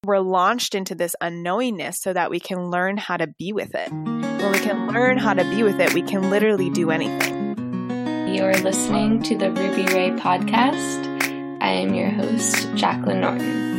we're launched into this unknowingness so that we can learn how to be with it. When we can learn how to be with it, we can literally do anything. You're listening to the Ruby Ray podcast. I am your host, Jacqueline Norton.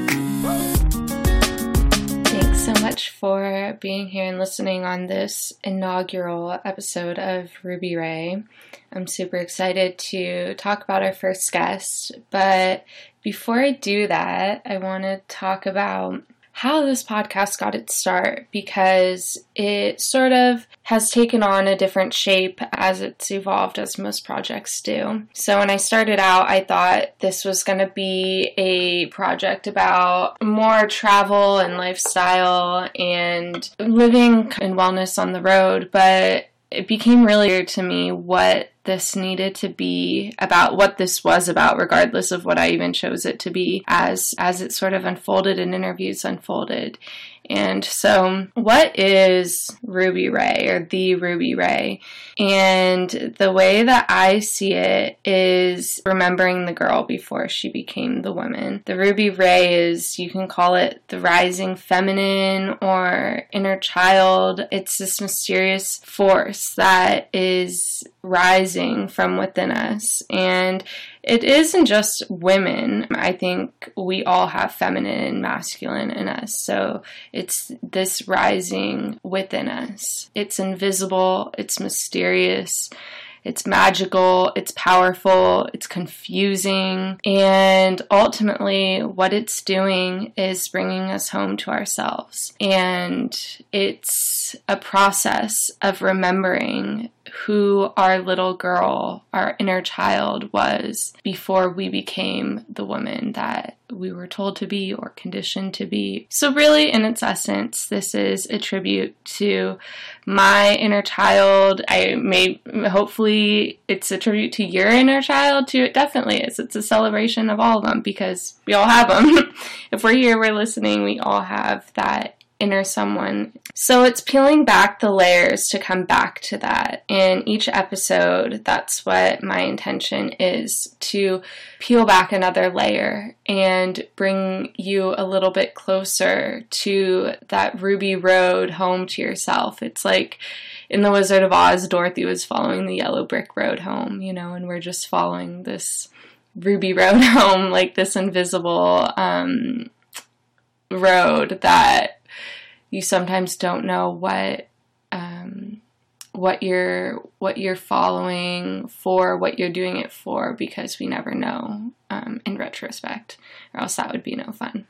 Thanks so much for being here and listening on this inaugural episode of Ruby Ray. I'm super excited to talk about our first guest, but before I do that, I want to talk about how this podcast got its start, because it sort of has taken on a different shape as it's evolved, as most projects do. So when I started out, I thought this was going to be a project about more travel and lifestyle and living and wellness on the road, but it became really clear to me what this needed to be about, what this was about, regardless of what I even chose it to be, as it sort of unfolded and interviews unfolded. And so, what is Ruby Ray, or the Ruby Ray? And the way that I see it is remembering the girl before she became the woman. The Ruby Ray is, you can call it the rising feminine or inner child. It's this mysterious force that is rising from within us. And it isn't just women. I think we all have feminine and masculine in us. So it's this rising within us. It's invisible, it's mysterious, it's magical, it's powerful, it's confusing, and ultimately what it's doing is bringing us home to ourselves. And it's a process of remembering who our little girl, our inner child was before we became the woman that we were told to be or conditioned to be. So really, in its essence, this is a tribute to my inner child. Hopefully it's a tribute to your inner child too. It definitely is. It's a celebration of all of them, because we all have them. If we're here, we're listening, we all have that inner someone. So it's peeling back the layers to come back to that. In each episode, that's what my intention is, to peel back another layer and bring you a little bit closer to that ruby road home to yourself. It's like in The Wizard of Oz, Dorothy was following the yellow brick road home, and we're just following this ruby road home, like this invisible road that you sometimes don't know what you're following for, what you're doing it for, because we never know in retrospect, or else that would be no fun.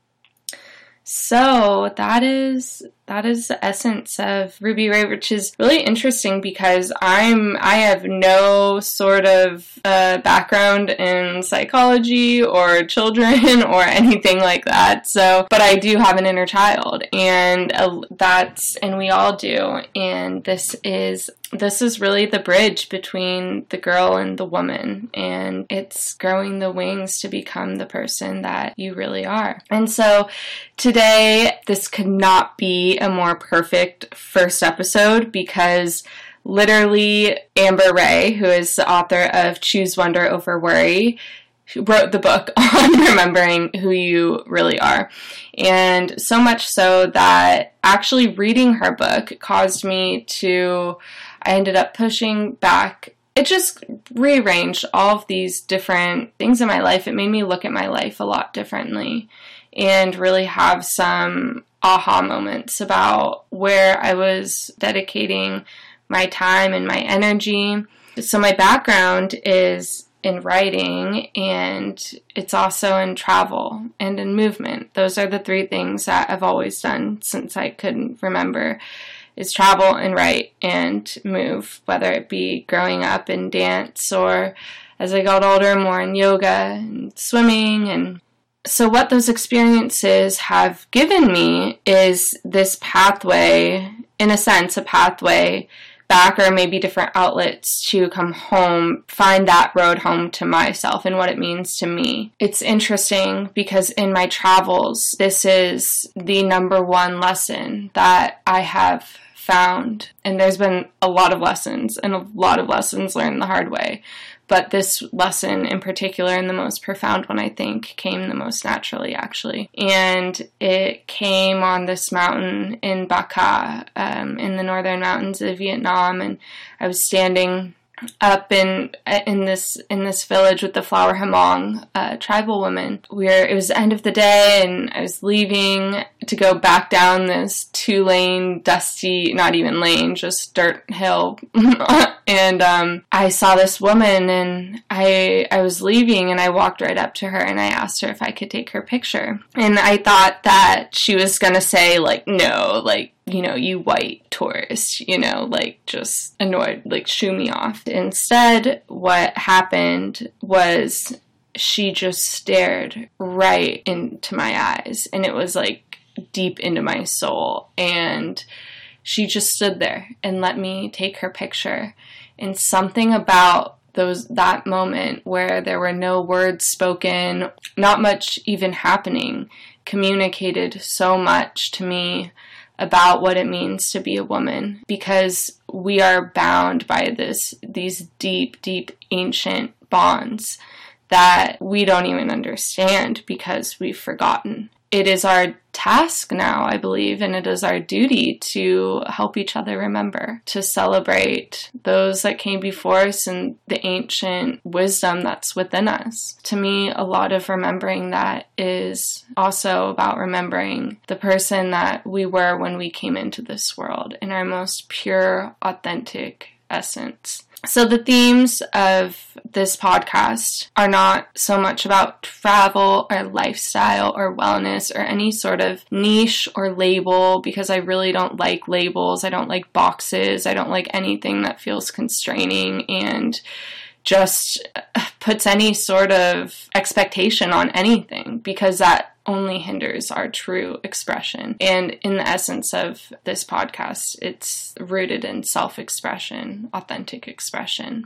So that is the essence of Ruby Ray, which is really interesting because I have no sort of background in psychology or children or anything like that. So, but I do have an inner child, and we all do. And this is really the bridge between the girl and the woman, and it's growing the wings to become the person that you really are. And so today, this could not be a more perfect first episode, because literally Amber Ray, who is the author of Choose Wonder Over Worry, wrote the book on remembering who you really are. And so much so that actually reading her book caused me to, I ended up pushing back. It just rearranged all of these different things in my life. It made me look at my life a lot differently and really have some aha moments about where I was dedicating my time and my energy. So my background is in writing, and it's also in travel and in movement. Those are the three things that I've always done since I could remember, is travel and write and move, whether it be growing up in dance or as I got older, more in yoga and swimming. And so what those experiences have given me is this pathway, in a sense, a pathway back, or maybe different outlets to come home, find that road home to myself and what it means to me. It's interesting because in my travels, this is the number one lesson that I have found. And there's been a lot of lessons and a lot of lessons learned the hard way. But this lesson in particular, and the most profound one, I think, came the most naturally, actually. And it came on this mountain in Ba Ca, in the northern mountains of Vietnam. And I was standing up in this village with the Flower Hmong tribal women. It was the end of the day, and I was leaving to go back down this 2-lane, dusty, not even lane, just dirt hill. And I saw this woman, and I was leaving, and I walked right up to her, and I asked her if I could take her picture. And I thought that she was gonna say, like, no, like, you know, you white tourist, you know, like, just annoyed, like, shoo me off. Instead, what happened was she just stared right into my eyes, and it was, like, deep into my soul, and she just stood there and let me take her picture. And something about that moment where there were no words spoken, not much even happening, communicated so much to me about what it means to be a woman, because we are bound by these deep, deep ancient bonds that we don't even understand because we've forgotten. It is our task now, I believe, and it is our duty to help each other remember, to celebrate those that came before us and the ancient wisdom that's within us. To me, a lot of remembering that is also about remembering the person that we were when we came into this world in our most pure, authentic essence. So the themes of this podcast are not so much about travel or lifestyle or wellness or any sort of niche or label, because I really don't like labels. I don't like boxes. I don't like anything that feels constraining and just puts any sort of expectation on anything, because that only hinders our true expression. And in the essence of this podcast, it's rooted in self-expression, authentic expression.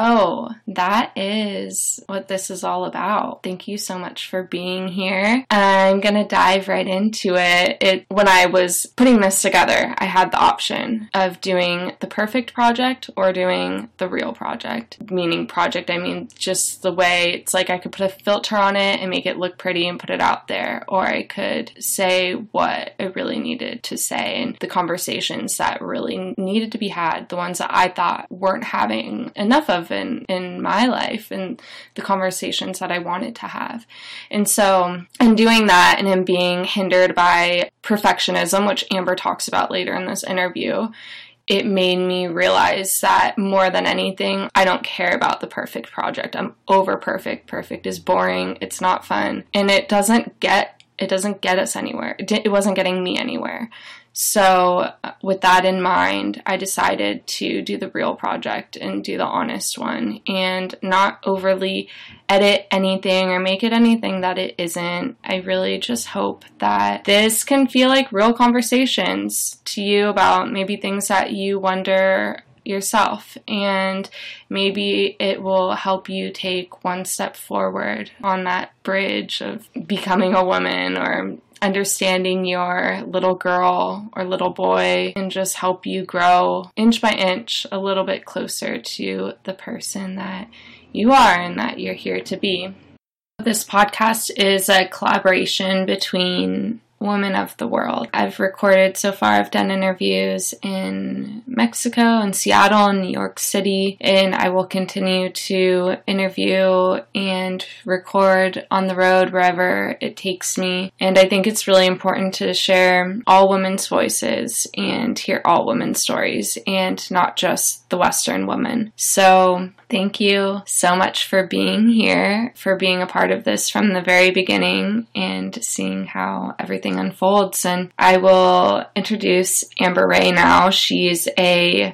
So that is what this is all about. Thank you so much for being here. I'm gonna dive right into it. When I was putting this together, I had the option of doing the perfect project or doing the real project. Meaning project, I mean just the way it's like I could put a filter on it and make it look pretty and put it out there. Or I could say what I really needed to say and the conversations that really needed to be had, the ones that I thought weren't having enough of in my life, and the conversations that I wanted to have. And so in doing that, and in being hindered by perfectionism, which Amber talks about later in this interview, it made me realize that more than anything, I don't care about the perfect project. I'm over perfect. Perfect is boring. It's not fun. And it doesn't get us anywhere. It wasn't getting me anywhere. So with that in mind, I decided to do the real project and do the honest one and not overly edit anything or make it anything that it isn't. I really just hope that this can feel like real conversations to you about maybe things that you wonder yourself, and maybe it will help you take one step forward on that bridge of becoming a woman or understanding your little girl or little boy, and just help you grow inch by inch a little bit closer to the person that you are and that you're here to be. This podcast is a collaboration between women of the world. I've recorded so far, I've done interviews in Mexico and Seattle and New York City, and I will continue to interview and record on the road wherever it takes me. And I think it's really important to share all women's voices and hear all women's stories, and not just the Western woman. So thank you so much for being here, for being a part of this from the very beginning and seeing how everything unfolds. And I will introduce Amber Ray now. She's a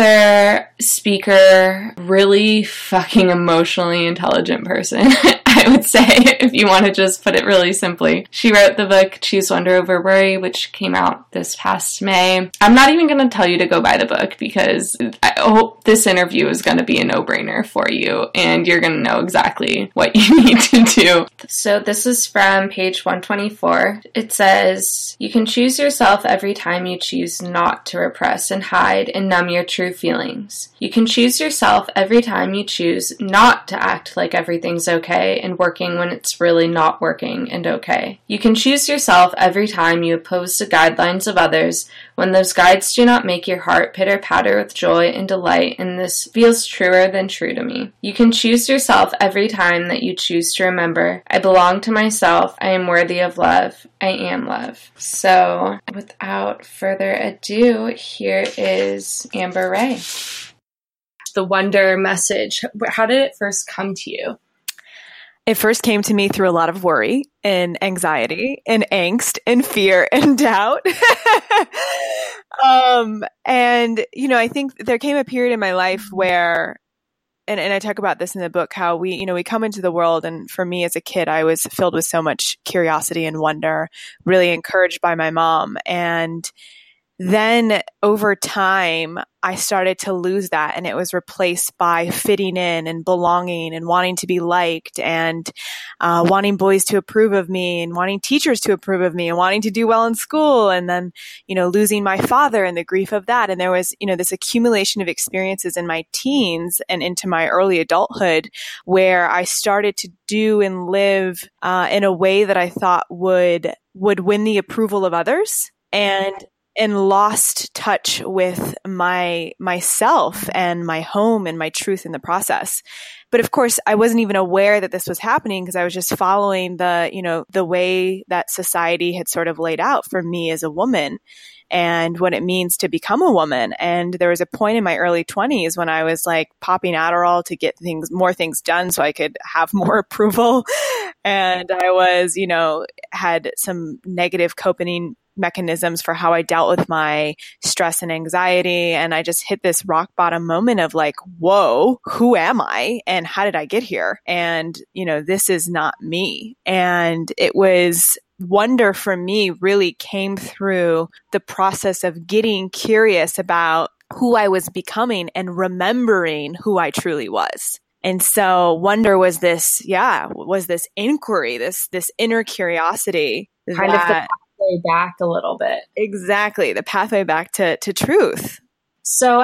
author, speaker, really fucking emotionally intelligent person. I would say, if you want to just put it really simply. She wrote the book Choose Wonder Over Worry, which came out this past May. I'm not even going to tell you to go buy the book because I hope this interview is going to be a no-brainer for you and you're going to know exactly what you need to do. So this is from page 124. It says, "You can choose yourself every time you choose not to repress and hide and numb your true feelings. You can choose yourself every time you choose not to act like everything's okay and working when it's really not working and okay. You can choose yourself every time you oppose the guidelines of others when those guides do not make your heart pitter-patter with joy and delight, and this feels truer than true to me. You can choose yourself every time that you choose to remember, I belong to myself, I am worthy of love, I am love." So, without further ado, here is Amber Ray. The wonder message, how did it first come to you? It first came to me through a lot of worry and anxiety and angst and fear and doubt. And, I think there came a period in my life where, and I talk about this in the book, how we come into the world. And for me as a kid, I was filled with so much curiosity and wonder, really encouraged by my mom. And then over time, I started to lose that, and it was replaced by fitting in and belonging and wanting to be liked and wanting boys to approve of me and wanting teachers to approve of me and wanting to do well in school. And then, losing my father and the grief of that. And there was, this accumulation of experiences in my teens and into my early adulthood where I started to do and live in a way that I thought would win the approval of others, and lost touch with myself and my home and my truth in the process. But of course, I wasn't even aware that this was happening because I was just following the way that society had sort of laid out for me as a woman and what it means to become a woman. And there was a point in my early 20s when I was like popping Adderall to get more things done so I could have more approval. And I was, had some negative coping mechanisms for how I dealt with my stress and anxiety. And I just hit this rock bottom moment of like, whoa, who am I? And how did I get here? And, this is not me. And it was wonder for me really came through the process of getting curious about who I was becoming and remembering who I truly was. And so wonder was this inquiry, this inner curiosity. Kind of the pathway back a little bit. Exactly. The pathway back to truth. So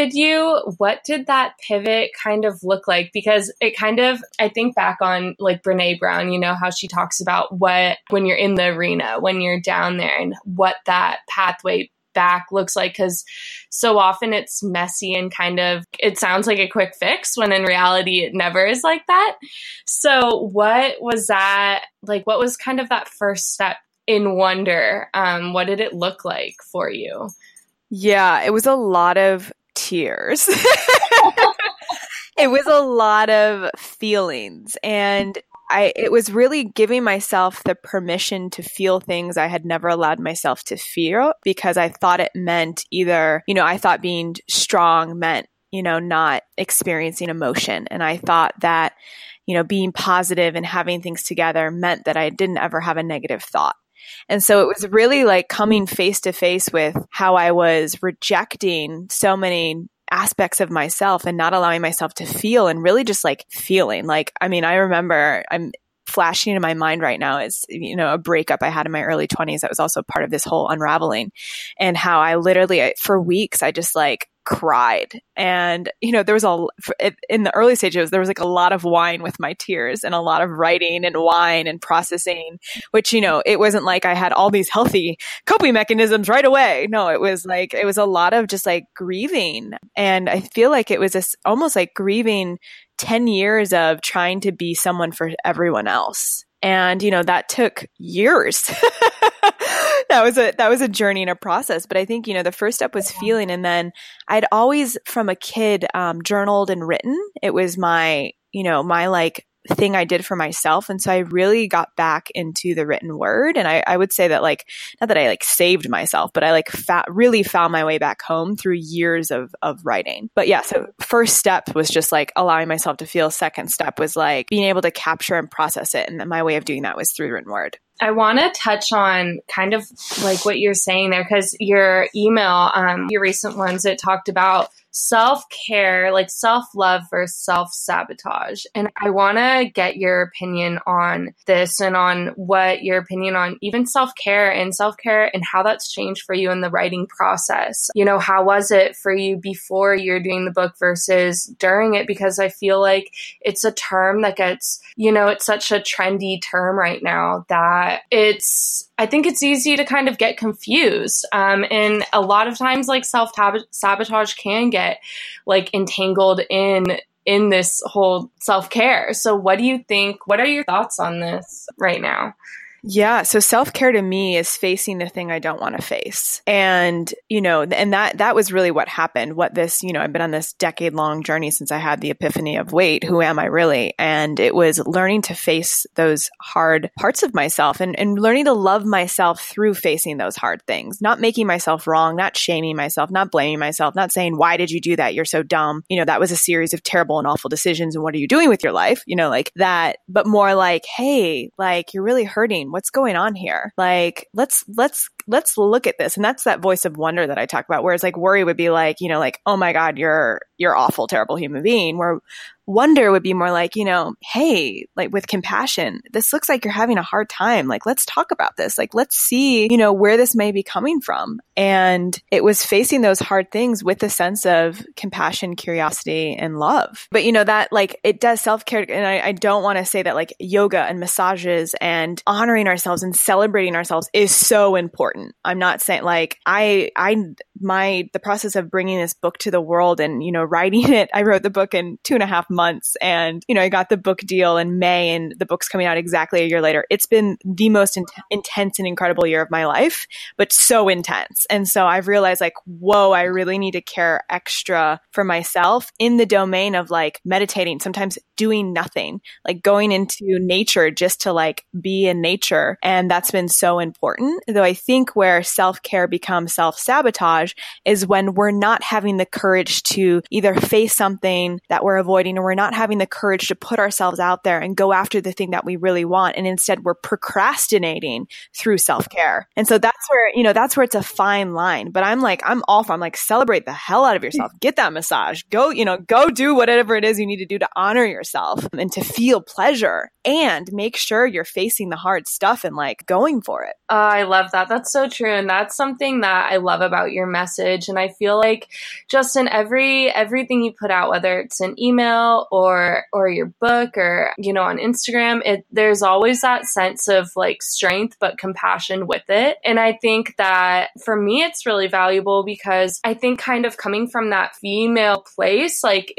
what did that pivot kind of look like? Because it kind of, I think back on like Brene Brown, how she talks about when you're in the arena, when you're down there and what that pathway back looks like, because so often it's messy and kind of, it sounds like a quick fix when in reality it never is like that. So what was that, like what was kind of that first step in wonder? What did it look like for you? Yeah, it was a lot of tears. It was a lot of feelings, and it was really giving myself the permission to feel things I had never allowed myself to feel, because I thought it meant either, I thought being strong meant, not experiencing emotion. And I thought that, being positive and having things together meant that I didn't ever have a negative thought. And so it was really like coming face to face with how I was rejecting so many aspects of myself and not allowing myself to feel, and really just like feeling like, I remember I'm flashing in my mind right now is, a breakup I had in my early 20s. That was also part of this whole unraveling, and how I literally, for weeks, I just like cried. And, there was in the early stages, there was like a lot of wine with my tears and a lot of writing and wine and processing, which, it wasn't like I had all these healthy coping mechanisms right away. No, it was a lot of just like grieving. And I feel like it was almost like grieving 10 years of trying to be someone for everyone else. And, that took years. That was a journey and a process. But I think, the first step was feeling. And then I'd always, from a kid, journaled and written. It was my like thing I did for myself. And so I really got back into the written word. And I would say that like, not that I like saved myself, but I like really found my way back home through years of writing. But yeah, so first step was just like allowing myself to feel. Second step was like being able to capture and process it. And my way of doing that was through the written word. I want to touch on kind of like what you're saying there, because your email, your recent ones, it talked about self-care, like self-love versus self-sabotage. And I want to get your opinion on this and on what your opinion on even self-care and how that's changed for you in the writing process. You know, how was it for you before you're doing the book versus during it? Because I feel like it's a term that gets, you know, it's such a trendy term right now that I think it's easy to kind of get confused. And a lot of times like self-sabotage can get like entangled in this whole self-care. So what do you think? What are your thoughts on this right now? Yeah. So self-care to me is facing the thing I don't want to face. And, you know, and that was really what happened. What this, you know, I've been on this decade-long journey since I had the epiphany of, wait, who am I really? And it was learning to face those hard parts of myself and learning to love myself through facing those hard things, not making myself wrong, not shaming myself, not blaming myself, not saying, why did you do that? You're so dumb. You know, that was a series of terrible and awful decisions. And what are you doing with your life? You know, like that, but more like, hey, like you're really hurting. What's going on here? Like, let's look at this. And that's that voice of wonder that I talk about, whereas like worry would be like, you know, like, oh my God, you're awful, terrible human being, where wonder would be more like, you know, hey, like with compassion, this looks like you're having a hard time. Like, let's talk about this. Like, let's see, you know, where this may be coming from. And it was facing those hard things with a sense of compassion, curiosity, and love. But, you know, that like it does self-care. And I don't want to say that like yoga and massages and honoring ourselves and celebrating ourselves is so important. I'm not saying like the process of bringing this book to the world and, you know, writing it, I wrote the book in 2.5 months and, you know, I got the book deal in May and the book's coming out exactly a year later. It's been the most intense and incredible year of my life, but so intense. And so I've realized like, whoa, I really need to care extra for myself in the domain of like meditating, sometimes doing nothing, like going into nature just to like be in nature. And that's been so important. Though I think where self-care becomes self-sabotage is when we're not having the courage to either face something that we're avoiding, or we're not having the courage to put ourselves out there and go after the thing that we really want. And instead we're procrastinating through self-care. And so that's where, you know, that's where it's a fine line. But I'm all for, I'm like, celebrate the hell out of yourself. Get that massage. Go do whatever it is you need to do to honor yourself and to feel pleasure, and make sure you're facing the hard stuff and like going for it. I love that. That's so true. And that's something that I love about your message. And I feel like just in everything you put out, whether it's an email or your book or, you know, on Instagram, there's always that sense of like strength, but compassion with it. And I think that for me, it's really valuable because I think kind of coming from that female place, like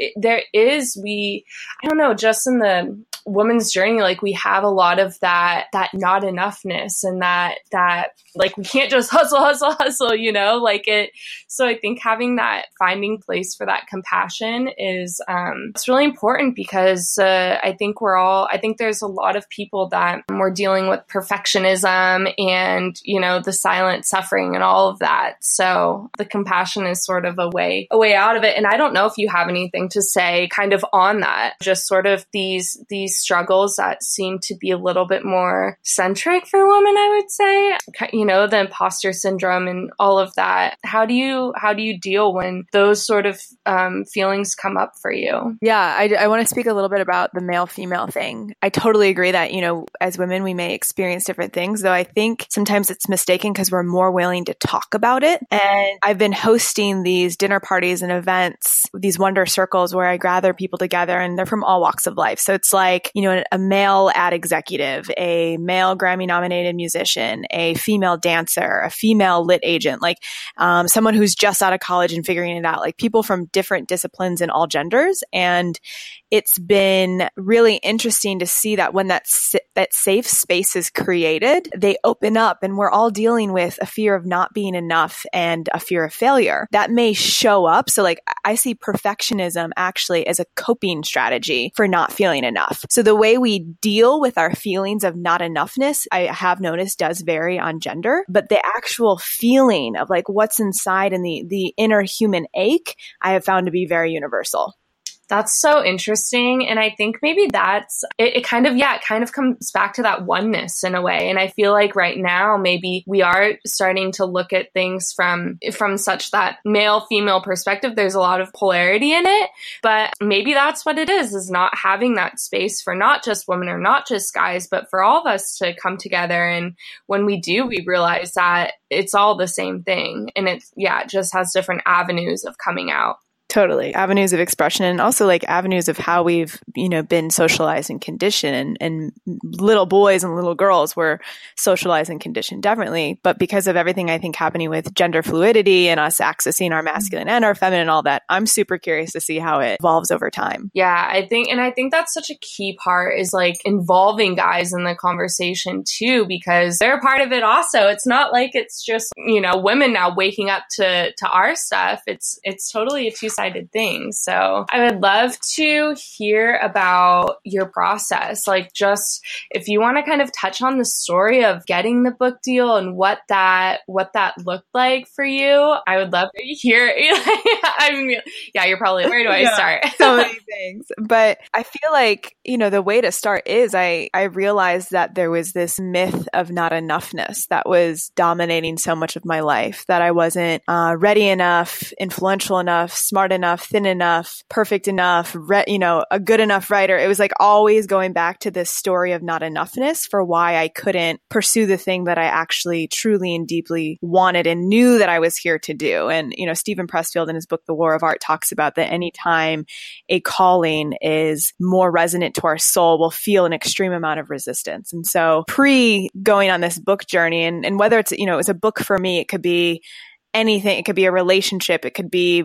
I don't know, just in the woman's journey, like we have a lot of that not enoughness and that like we can't just hustle, you know, like it. So I think having that finding place for that compassion is it's really important because I think there's a lot of people that we're dealing with perfectionism and, you know, the silent suffering and all of that. So the compassion is sort of a way out of it. And I don't know if you have anything to say kind of on that, just sort of these struggles that seem to be a little bit more centric for women, I would say, you know, the imposter syndrome and all of that. How do you deal when those sort of feelings come up for you? Yeah, I want to speak a little bit about the male-female thing. I totally agree that, you know, as women, we may experience different things, though I think sometimes it's mistaken because we're more willing to talk about it. And I've been hosting these dinner parties and events, these wonder circles where I gather people together and they're from all walks of life. So it's like, you know, a male ad executive, a male Grammy-nominated musician, a female dancer, a female lit agent, like someone who's just out of college and figuring it out, like people from different disciplines and all genders. And it's been really interesting to see that when that safe space is created, they open up, and we're all dealing with a fear of not being enough and a fear of failure that may show up. So like I see perfectionism actually as a coping strategy for not feeling enough. So the way we deal with our feelings of not enoughness, I have noticed, does vary on gender, but the actual feeling of like what's inside and the inner human ache, I have found to be very universal. That's so interesting. And I think maybe that's, it kind of comes back to that oneness in a way. And I feel like right now, maybe we are starting to look at things from such that male-female perspective. There's a lot of polarity in it, but maybe that's what it is not having that space for not just women or not just guys, but for all of us to come together. And when we do, we realize that it's all the same thing. And it just has different avenues of coming out. Totally. Avenues of expression, and also like avenues of how we've, been socialized and conditioned, and little boys and little girls were socialized and conditioned definitely. But because of everything I think happening with gender fluidity and us accessing our masculine and our feminine and all that, I'm super curious to see how it evolves over time. Yeah, I think that's such a key part is like involving guys in the conversation too, because they're part of it also. It's not like it's just, women now waking up to our stuff. It's totally a two-sided thing. So I would love to hear about your process. Like, just if you want to kind of touch on the story of getting the book deal and what that looked like for you, I would love to hear. You're probably, where do I start? So many things. But I feel like, the way to start is I realized that there was this myth of not enoughness that was dominating so much of my life, that I wasn't ready enough, influential enough, smart enough, thin enough, perfect enough, a good enough writer. It was like always going back to this story of not enoughness for why I couldn't pursue the thing that I actually truly and deeply wanted and knew that I was here to do. And, Stephen Pressfield in his book, The War of Art, talks about that anytime a calling is more resonant to our soul, we'll feel an extreme amount of resistance. And so going on this book journey, and whether it's, it's a book for me, it could be anything. It could be a relationship. It could be,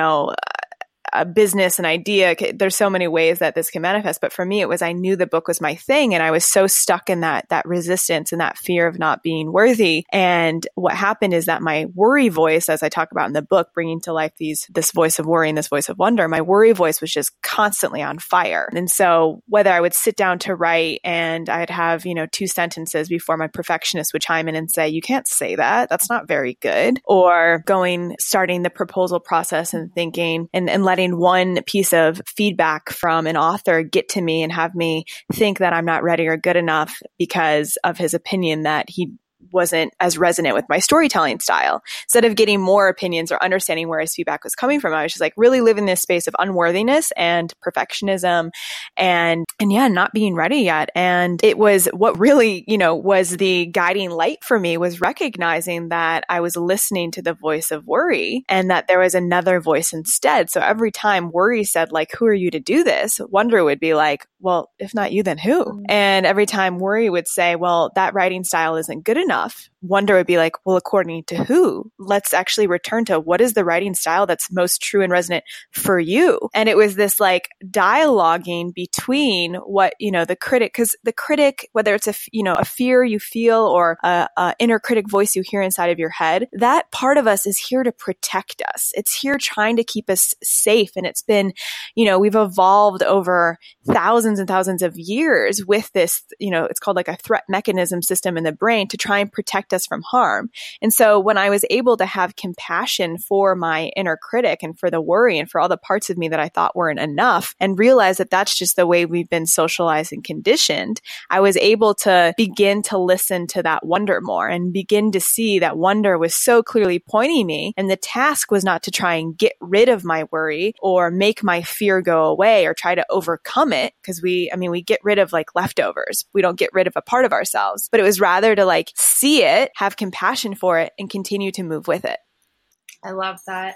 a business, an idea. There's so many ways that this can manifest. But for me, it was, I knew the book was my thing. And I was so stuck in that resistance and that fear of not being worthy. And what happened is that my worry voice, as I talk about in the book, bringing to life this voice of worry and this voice of wonder, my worry voice was just constantly on fire. And so whether I would sit down to write and I'd have, 2 sentences before my perfectionist would chime in and say, you can't say that. That's not very good. Or starting the proposal process and thinking and letting one piece of feedback from an author get to me and have me think that I'm not ready or good enough because of his opinion that he wasn't as resonant with my storytelling style. Instead of getting more opinions or understanding where his feedback was coming from, I was just like really living this space of unworthiness and perfectionism and not being ready yet. And it was what really, was the guiding light for me, was recognizing that I was listening to the voice of worry and that there was another voice instead. So every time worry said like, who are you to do this? Wonder would be like, well, if not you, then who? And every time worry would say, well, that writing style isn't good enough, wonder would be like, well, according to who? Let's actually return to what is the writing style that's most true and resonant for you. And it was this like dialoguing between what, the critic, because the critic, whether it's a fear you feel or a inner critic voice you hear inside of your head, that part of us is here to protect us. It's here trying to keep us safe. And it's been, we've evolved over thousands and thousands of years with this, it's called like a threat mechanism system in the brain to try and protect us from harm. And so when I was able to have compassion for my inner critic and for the worry and for all the parts of me that I thought weren't enough and realize that that's just the way we've been socialized and conditioned, I was able to begin to listen to that wonder more and begin to see that wonder was so clearly pointing me. And the task was not to try and get rid of my worry or make my fear go away or try to overcome it. Because we get rid of like leftovers. We don't get rid of a part of ourselves, but it was rather to like see it, have compassion for it, and continue to move with it. I love that.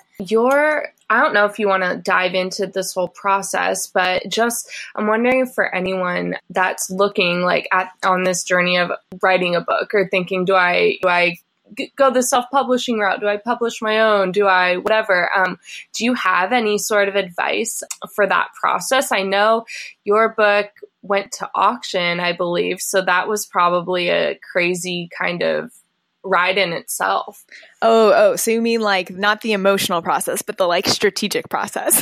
I don't know if you want to dive into this whole process, but just, I'm wondering for anyone that's looking like on this journey of writing a book or thinking, do I go the self-publishing route? Do I publish my own? Do I whatever? Do you have any sort of advice for that process? I know your book went to auction, I believe, so that was probably a crazy kind of ride in itself. Oh, so you mean like not the emotional process, but the like strategic process?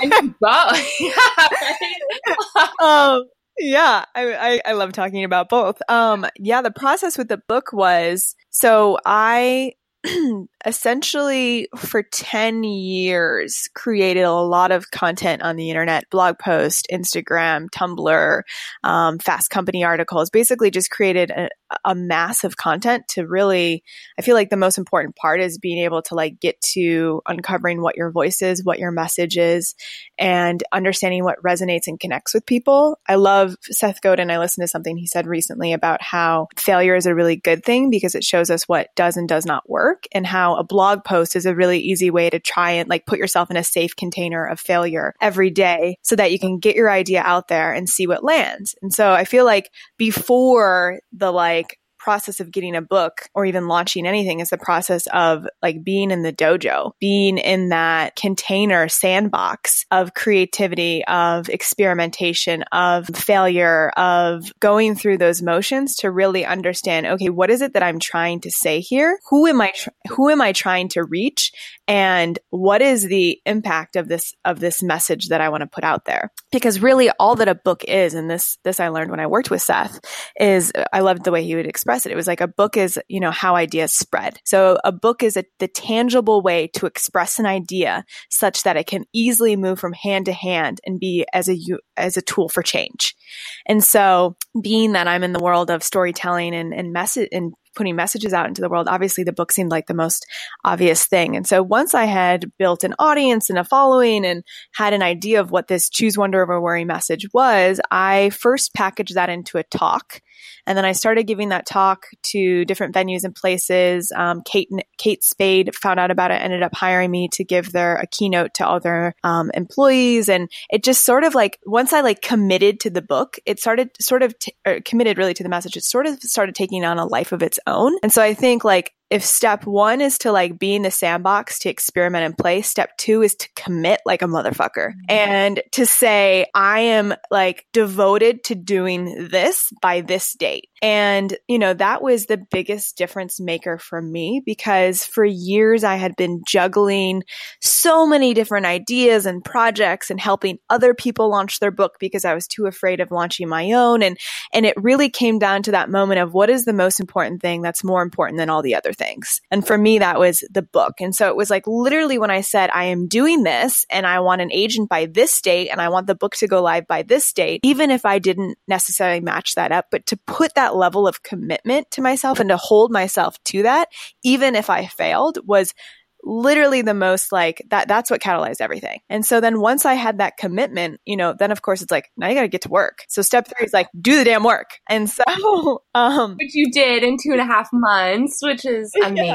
Yeah, I love talking about both. The process with the book was, so I essentially for 10 years created a lot of content on the internet, blog posts, Instagram, Tumblr, Fast Company articles, basically just created a mass of content to really, I feel like the most important part is being able to like get to uncovering what your voice is, what your message is, and understanding what resonates and connects with people. I love Seth Godin. I listened to something he said recently about how failure is a really good thing because it shows us what does and does not work, and how a blog post is a really easy way to try and like put yourself in a safe container of failure every day so that you can get your idea out there and see what lands. And so I feel like before the like process of getting a book or even launching anything is the process of like being in the dojo, being in that container sandbox of creativity, of experimentation, of failure, of going through those motions to really understand, okay, what is it that I'm trying to say here? Who am I trying to reach? And what is the impact of this message that I want to put out there? Because really all that a book is, and this I learned when I worked with Seth, is I loved the way he would express it. It was like a book is, how ideas spread. So a book is the tangible way to express an idea such that it can easily move from hand to hand and be as a tool for change. And so being that I'm in the world of storytelling and message and putting messages out into the world, obviously the book seemed like the most obvious thing. And so once I had built an audience and a following and had an idea of what this Choose Wonder Over Worry message was, I first packaged that into a talk. And then I started giving that talk to different venues and places. Kate Spade found out about it, ended up hiring me to give a keynote to all their employees. And it just sort of like, once I like committed to the book, it started committed really to the message. It sort of started taking on a life of its own. And so I think like, if step one is to like be in the sandbox to experiment and play, step two is to commit like a motherfucker and to say, I am like devoted to doing this by this date. And, that was the biggest difference maker for me because for years I had been juggling so many different ideas and projects and helping other people launch their book because I was too afraid of launching my own. And it really came down to that moment of what is the most important thing that's more important than all the other things. And for me, that was the book. And so it was like literally when I said, I am doing this and I want an agent by this date and I want the book to go live by this date, even if I didn't necessarily match that up, but to put that level of commitment to myself and to hold myself to that, even if I failed, was literally the most like that's what catalyzed everything. And so then once I had that commitment, then of course it's like, now you got to get to work. So step 3 is like, do the damn work. And so, which you did in 2.5 months, which is amazing.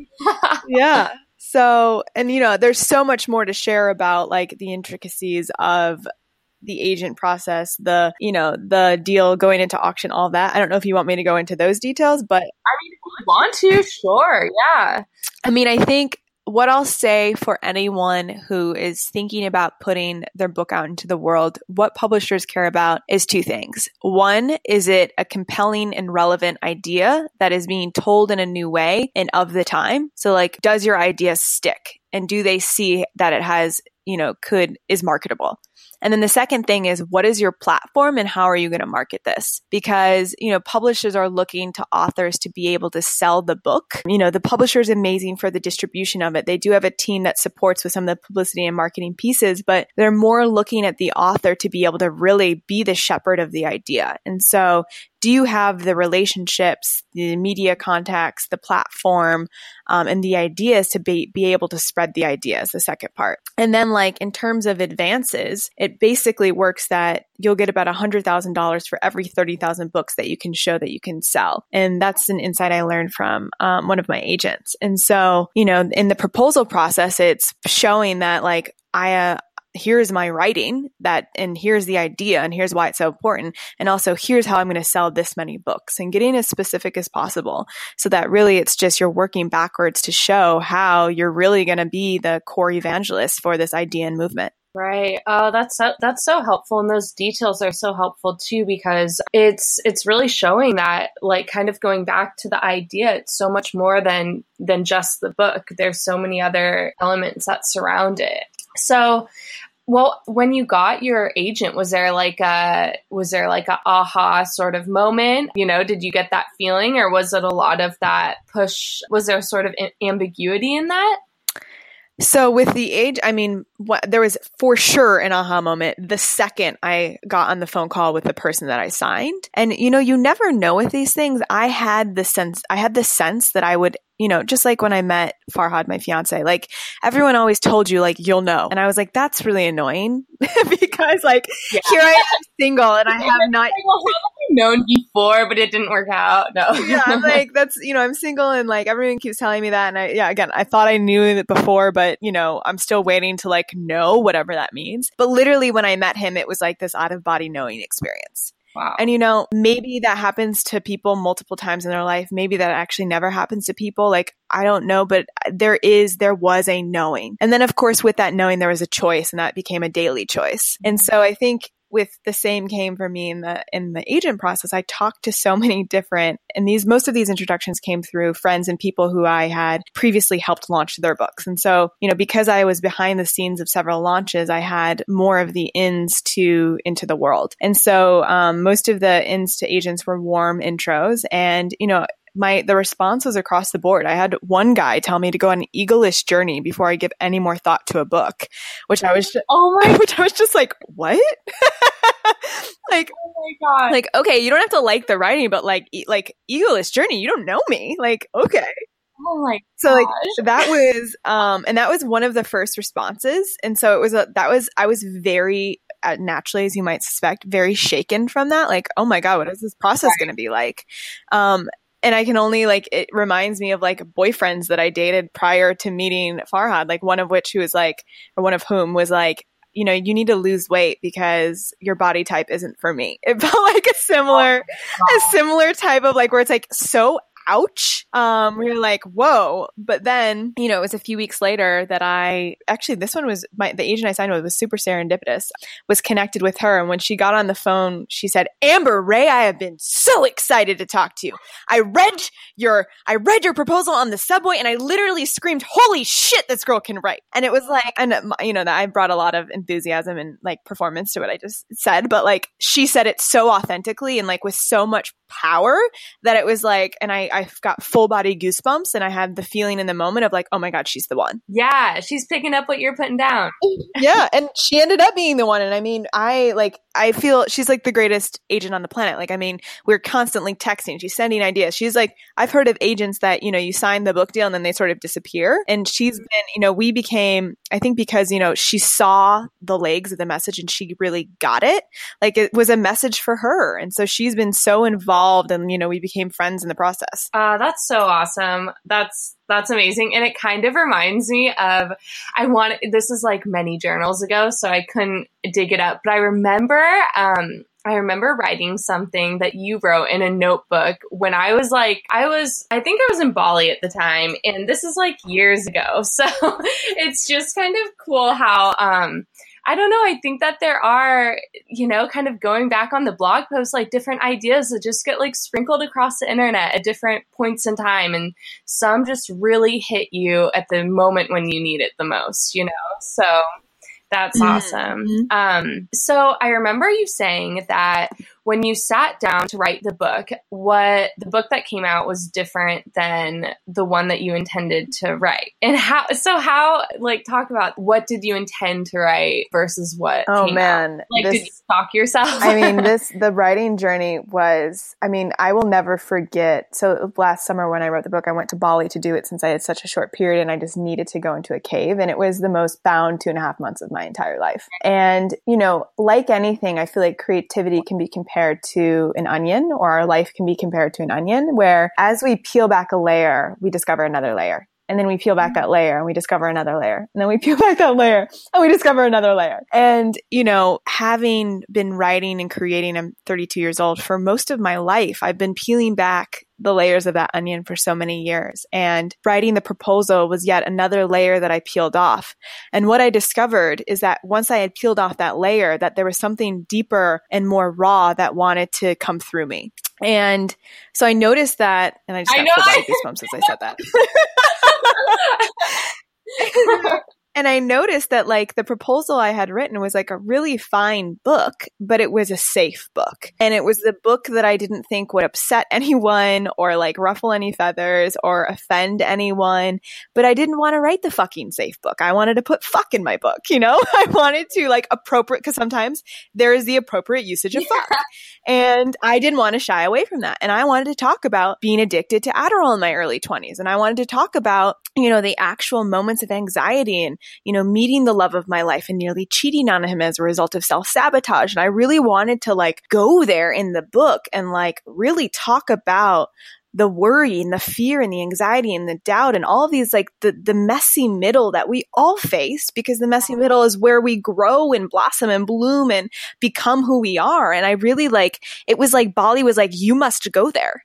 Yeah. So, and there's so much more to share about like the intricacies of the agent process, the deal going into auction, all that. I don't know if you want me to go into those details, but if you want to, sure. Yeah. I mean, I think what I'll say for anyone who is thinking about putting their book out into the world, what publishers care about is 2 things. One, is it a compelling and relevant idea that is being told in a new way and of the time? So like, does your idea stick? And do they see that it has, is marketable? And then the second thing is, what is your platform and how are you going to market this? Because, publishers are looking to authors to be able to sell the book. The publisher is amazing for the distribution of it. They do have a team that supports with some of the publicity and marketing pieces, but they're more looking at the author to be able to really be the shepherd of the idea. And so do you have the relationships, the media contacts, the platform, and the ideas to be able to spread the idea is the second part. And then like in terms of advances, it basically works that you'll get about $100,000 for every 30,000 books that you can show that you can sell. And that's an insight I learned from one of my agents. And so, in the proposal process, it's showing that like here's my writing and here's the idea and here's why it's so important. And also here's how I'm going to sell this many books, and getting as specific as possible so that really it's just you're working backwards to show how you're really going to be the core evangelist for this idea and movement. Right. Oh, that's so helpful. And those details are so helpful too, because it's really showing that, like, kind of going back to the idea, it's so much more than just the book. There's so many other elements that surround it. So, well, when you got your agent, was there like a aha sort of moment? You know, did you get that feeling, or was it a lot of that push? Was there sort of ambiguity in that? So with the age, I mean, there was for sure an aha moment the second I got on the phone call with the person that I signed. And, you know, you never know with these things. I had the sense that I would, you know, just like when I met Farhad, my fiance, like everyone always told you, like, you'll know. And I was like, that's really annoying because like, here I am single and I have not known before, but it didn't work out. No. Yeah, I'm like, that's, you know, I'm single and like everyone keeps telling me that. And I thought I knew it before, but you know, I'm still waiting to like know whatever that means. But literally when I met him, it was like this out of body knowing experience. Wow. And, you know, maybe that happens to people multiple times in their life. Maybe that actually never happens to people. Like, I don't know, but there was a knowing. And then, of course, with that knowing, there was a choice, and that became a daily choice. And so I think with the same came for me in the agent process. I talked to so many different, and most of these introductions came through friends and people who I had previously helped launch their books. And so, you know, because I was behind the scenes of several launches, I had more of the ins into the world. And so, most of the ins to agents were warm intros, and, you know, the response was across the board. I had one guy tell me to go on an eagle-ish journey before I give any more thought to a book, which I was just like, what? Like, oh my God. Like, okay, you don't have to like the writing, but like eagle-ish journey, you don't know me. Like, okay. Oh my So like gosh. that was, and that was one of the first responses. And so I was very, naturally, as you might suspect, very shaken from that. Like, oh my God, what is this process going to be like? And I can only it reminds me of like boyfriends that I dated prior to meeting Farhad, like one of whom was like, you know, you need to lose weight because your body type isn't for me. It felt like a similar type of like, where it's like, so ouch. We were like, whoa. But then, you know, it was a few weeks later that this one was the agent I signed with was super serendipitous, was connected with her. And when she got on the phone, she said, Amber Rae, I have been so excited to talk to you. I read your proposal on the subway and I literally screamed, holy shit, this girl can write. And it was like, and you know, that I brought a lot of enthusiasm and like performance to what I just said, but like she said it so authentically and like with so much power that it was like, and I've got full body goosebumps, and I had the feeling in the moment of like, oh my God, she's the one. Yeah, she's picking up what you're putting down. Yeah, and she ended up being the one. And I mean, I feel she's like the greatest agent on the planet. Like, I mean, we're constantly texting. She's sending ideas. She's like, I've heard of agents that, you know, you sign the book deal and then they sort of disappear. And she's been, you know, we became, I think because, you know, she saw the legs of the message and she really got it. Like, it was a message for her. And so she's been so involved, and, you know, we became friends in the process. That's so awesome. That's amazing. And it kind of reminds me of, this is like many journals ago, so I couldn't dig it up, but I remember writing something that you wrote in a notebook when I think I was in Bali at the time, and this is like years ago. So it's just kind of cool how, I don't know. I think that there are, you know, kind of going back on the blog posts, like different ideas that just get like sprinkled across the internet at different points in time. And some just really hit you at the moment when you need it the most, you know? So that's awesome. So I remember you saying that when you sat down to write the book that came out was different than the one that you intended to write. And how, like, talk about what did you intend to write versus what came out? Like, did you stalk yourself? I mean, the writing journey was, I mean, I will never forget. So last summer when I wrote the book, I went to Bali to do it since I had such a short period and I just needed to go into a cave. And it was the most bound 2.5 months of my entire life. And, you know, like anything, I feel like creativity can be compared to an onion, or our life can be compared to an onion, where as we peel back a layer, we discover another layer. And then we peel back that layer and we discover another layer. And then we peel back that layer and we discover another layer. And, you know, having been writing and creating, I'm 32 years old, for most of my life, I've been peeling back the layers of that onion for so many years. And writing the proposal was yet another layer that I peeled off. And what I discovered is that once I had peeled off that layer, that there was something deeper and more raw that wanted to come through me. And so I noticed that, and I just got full body goosebumps as I said that. And I noticed that like the proposal I had written was like a really fine book, but it was a safe book. And it was the book that I didn't think would upset anyone or like ruffle any feathers or offend anyone. But I didn't want to write the fucking safe book. I wanted to put fuck in my book, you know? I wanted to like appropriate, because sometimes there is the appropriate usage of fuck. And I didn't want to shy away from that. And I wanted to talk about being addicted to Adderall in my early 20s. And I wanted to talk about, you know, the actual moments of anxiety and, you know, meeting the love of my life and nearly cheating on him as a result of self-sabotage. And I really wanted to like go there in the book and like really talk about the worry and the fear and the anxiety and the doubt and all of these, like the messy middle that we all face, because the messy middle is where we grow and blossom and bloom and become who we are. And I really like, it was like Bali was like, you must go there.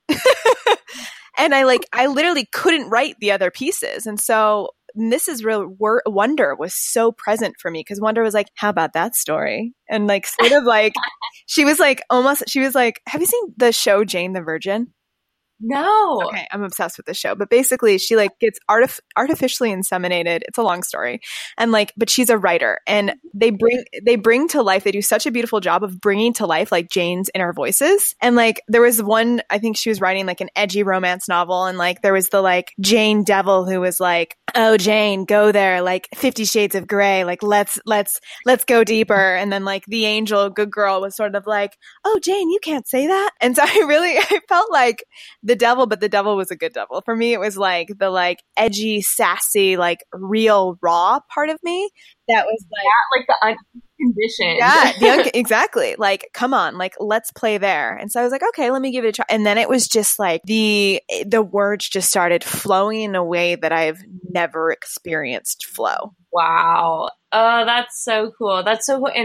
And I literally couldn't write the other pieces. And so Mrs. Wonder was so present for me, because Wonder was like, how about that story? And like, sort of like, she was like, have you seen the show Jane the Virgin? No. Okay, I'm obsessed with the show. But basically, she like gets artificially inseminated. It's a long story. And like, but she's a writer, and they bring to life, they do such a beautiful job of bringing to life like Jane's inner voices. And like, there was one, I think she was writing like an edgy romance novel, and like there was the like Jane devil who was like, oh, Jane, go there, like 50 Shades of Grey, like let's go deeper. And then like the angel, good girl, was sort of like, oh, Jane, you can't say that. And so I felt like the devil, but the devil was a good devil. For me, it was like the like edgy, sassy, like real raw part of me that was like the unconditioned. Yeah, exactly. Like, come on, like let's play there. And so I was like, okay, let me give it a try. And then it was just like the words just started flowing in a way that I've never experienced flow. Wow. Oh, that's so cool. That's so cool. And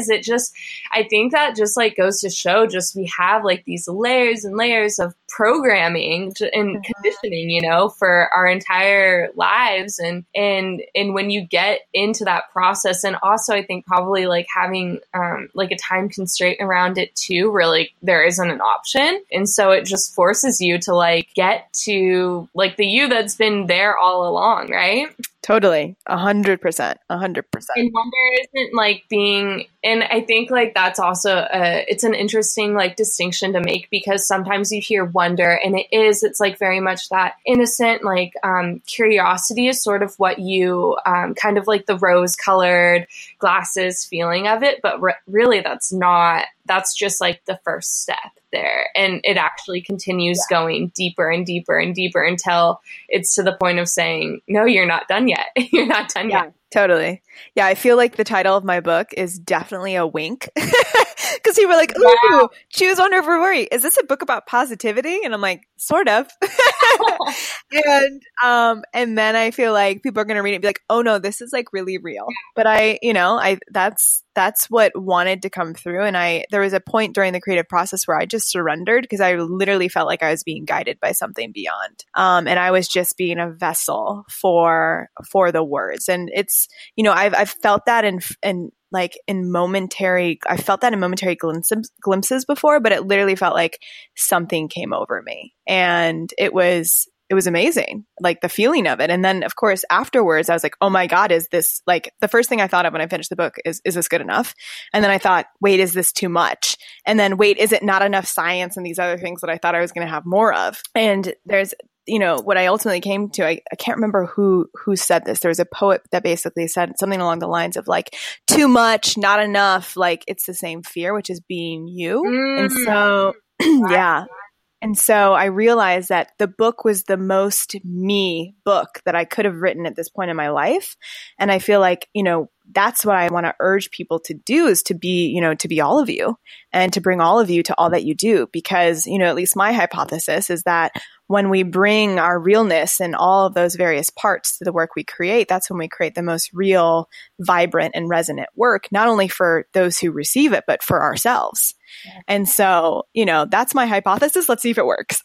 I think that just like goes to show, just we have like these layers and layers of programming and conditioning, you know, for our entire lives. And when you get into that process, and also I think probably like having like a time constraint around it too, really there isn't an option. And so it just forces you to like get to like the you that's been there all along, right? Totally. 100%. 100%. And wonder isn't like being, and I think like that's also, it's an interesting like distinction to make, because sometimes you hear wonder and it's like very much that innocent, like curiosity is sort of what you kind of like the rose colored glasses feeling of it. But really that's just like the first step there. And it actually continues going deeper and deeper and deeper until it's to the point of saying, no, you're not done yet. You're not done yet. Totally. Yeah, I feel like the title of my book is definitely a wink, because people were like, ooh, choose wonder over worry. Is this a book about positivity? And I'm like, sort of. And then I feel like people are going to read it and be like, oh no, this is like really real. But that's what wanted to come through. And there was a point during the creative process where I just surrendered, because I literally felt like I was being guided by something beyond. And I was just being a vessel for the words. And it's, you know, I've felt that in momentary glimpses before, but it literally felt like something came over me, and it was amazing, like the feeling of it. And then of course afterwards I was like, oh my God, is this like, the first thing I thought of when I finished the book is this good enough? And then I thought, wait, is this too much? And then wait, is it not enough science and these other things that I thought I was going to have more of? And there's, you know, what I ultimately came to, I can't remember who said this. There was a poet that basically said something along the lines of like, too much, not enough. Like it's the same fear, which is being you. And so, yeah. And so I realized that the book was the most me book that I could have written at this point in my life. And I feel like, that's what I want to urge people to do, is to be all of you and to bring all of you to all that you do. Because, at least my hypothesis is that when we bring our realness and all of those various parts to the work we create, that's when we create the most real, vibrant, and resonant work, not only for those who receive it, but for ourselves. Yeah. And so, that's my hypothesis. Let's see if it works.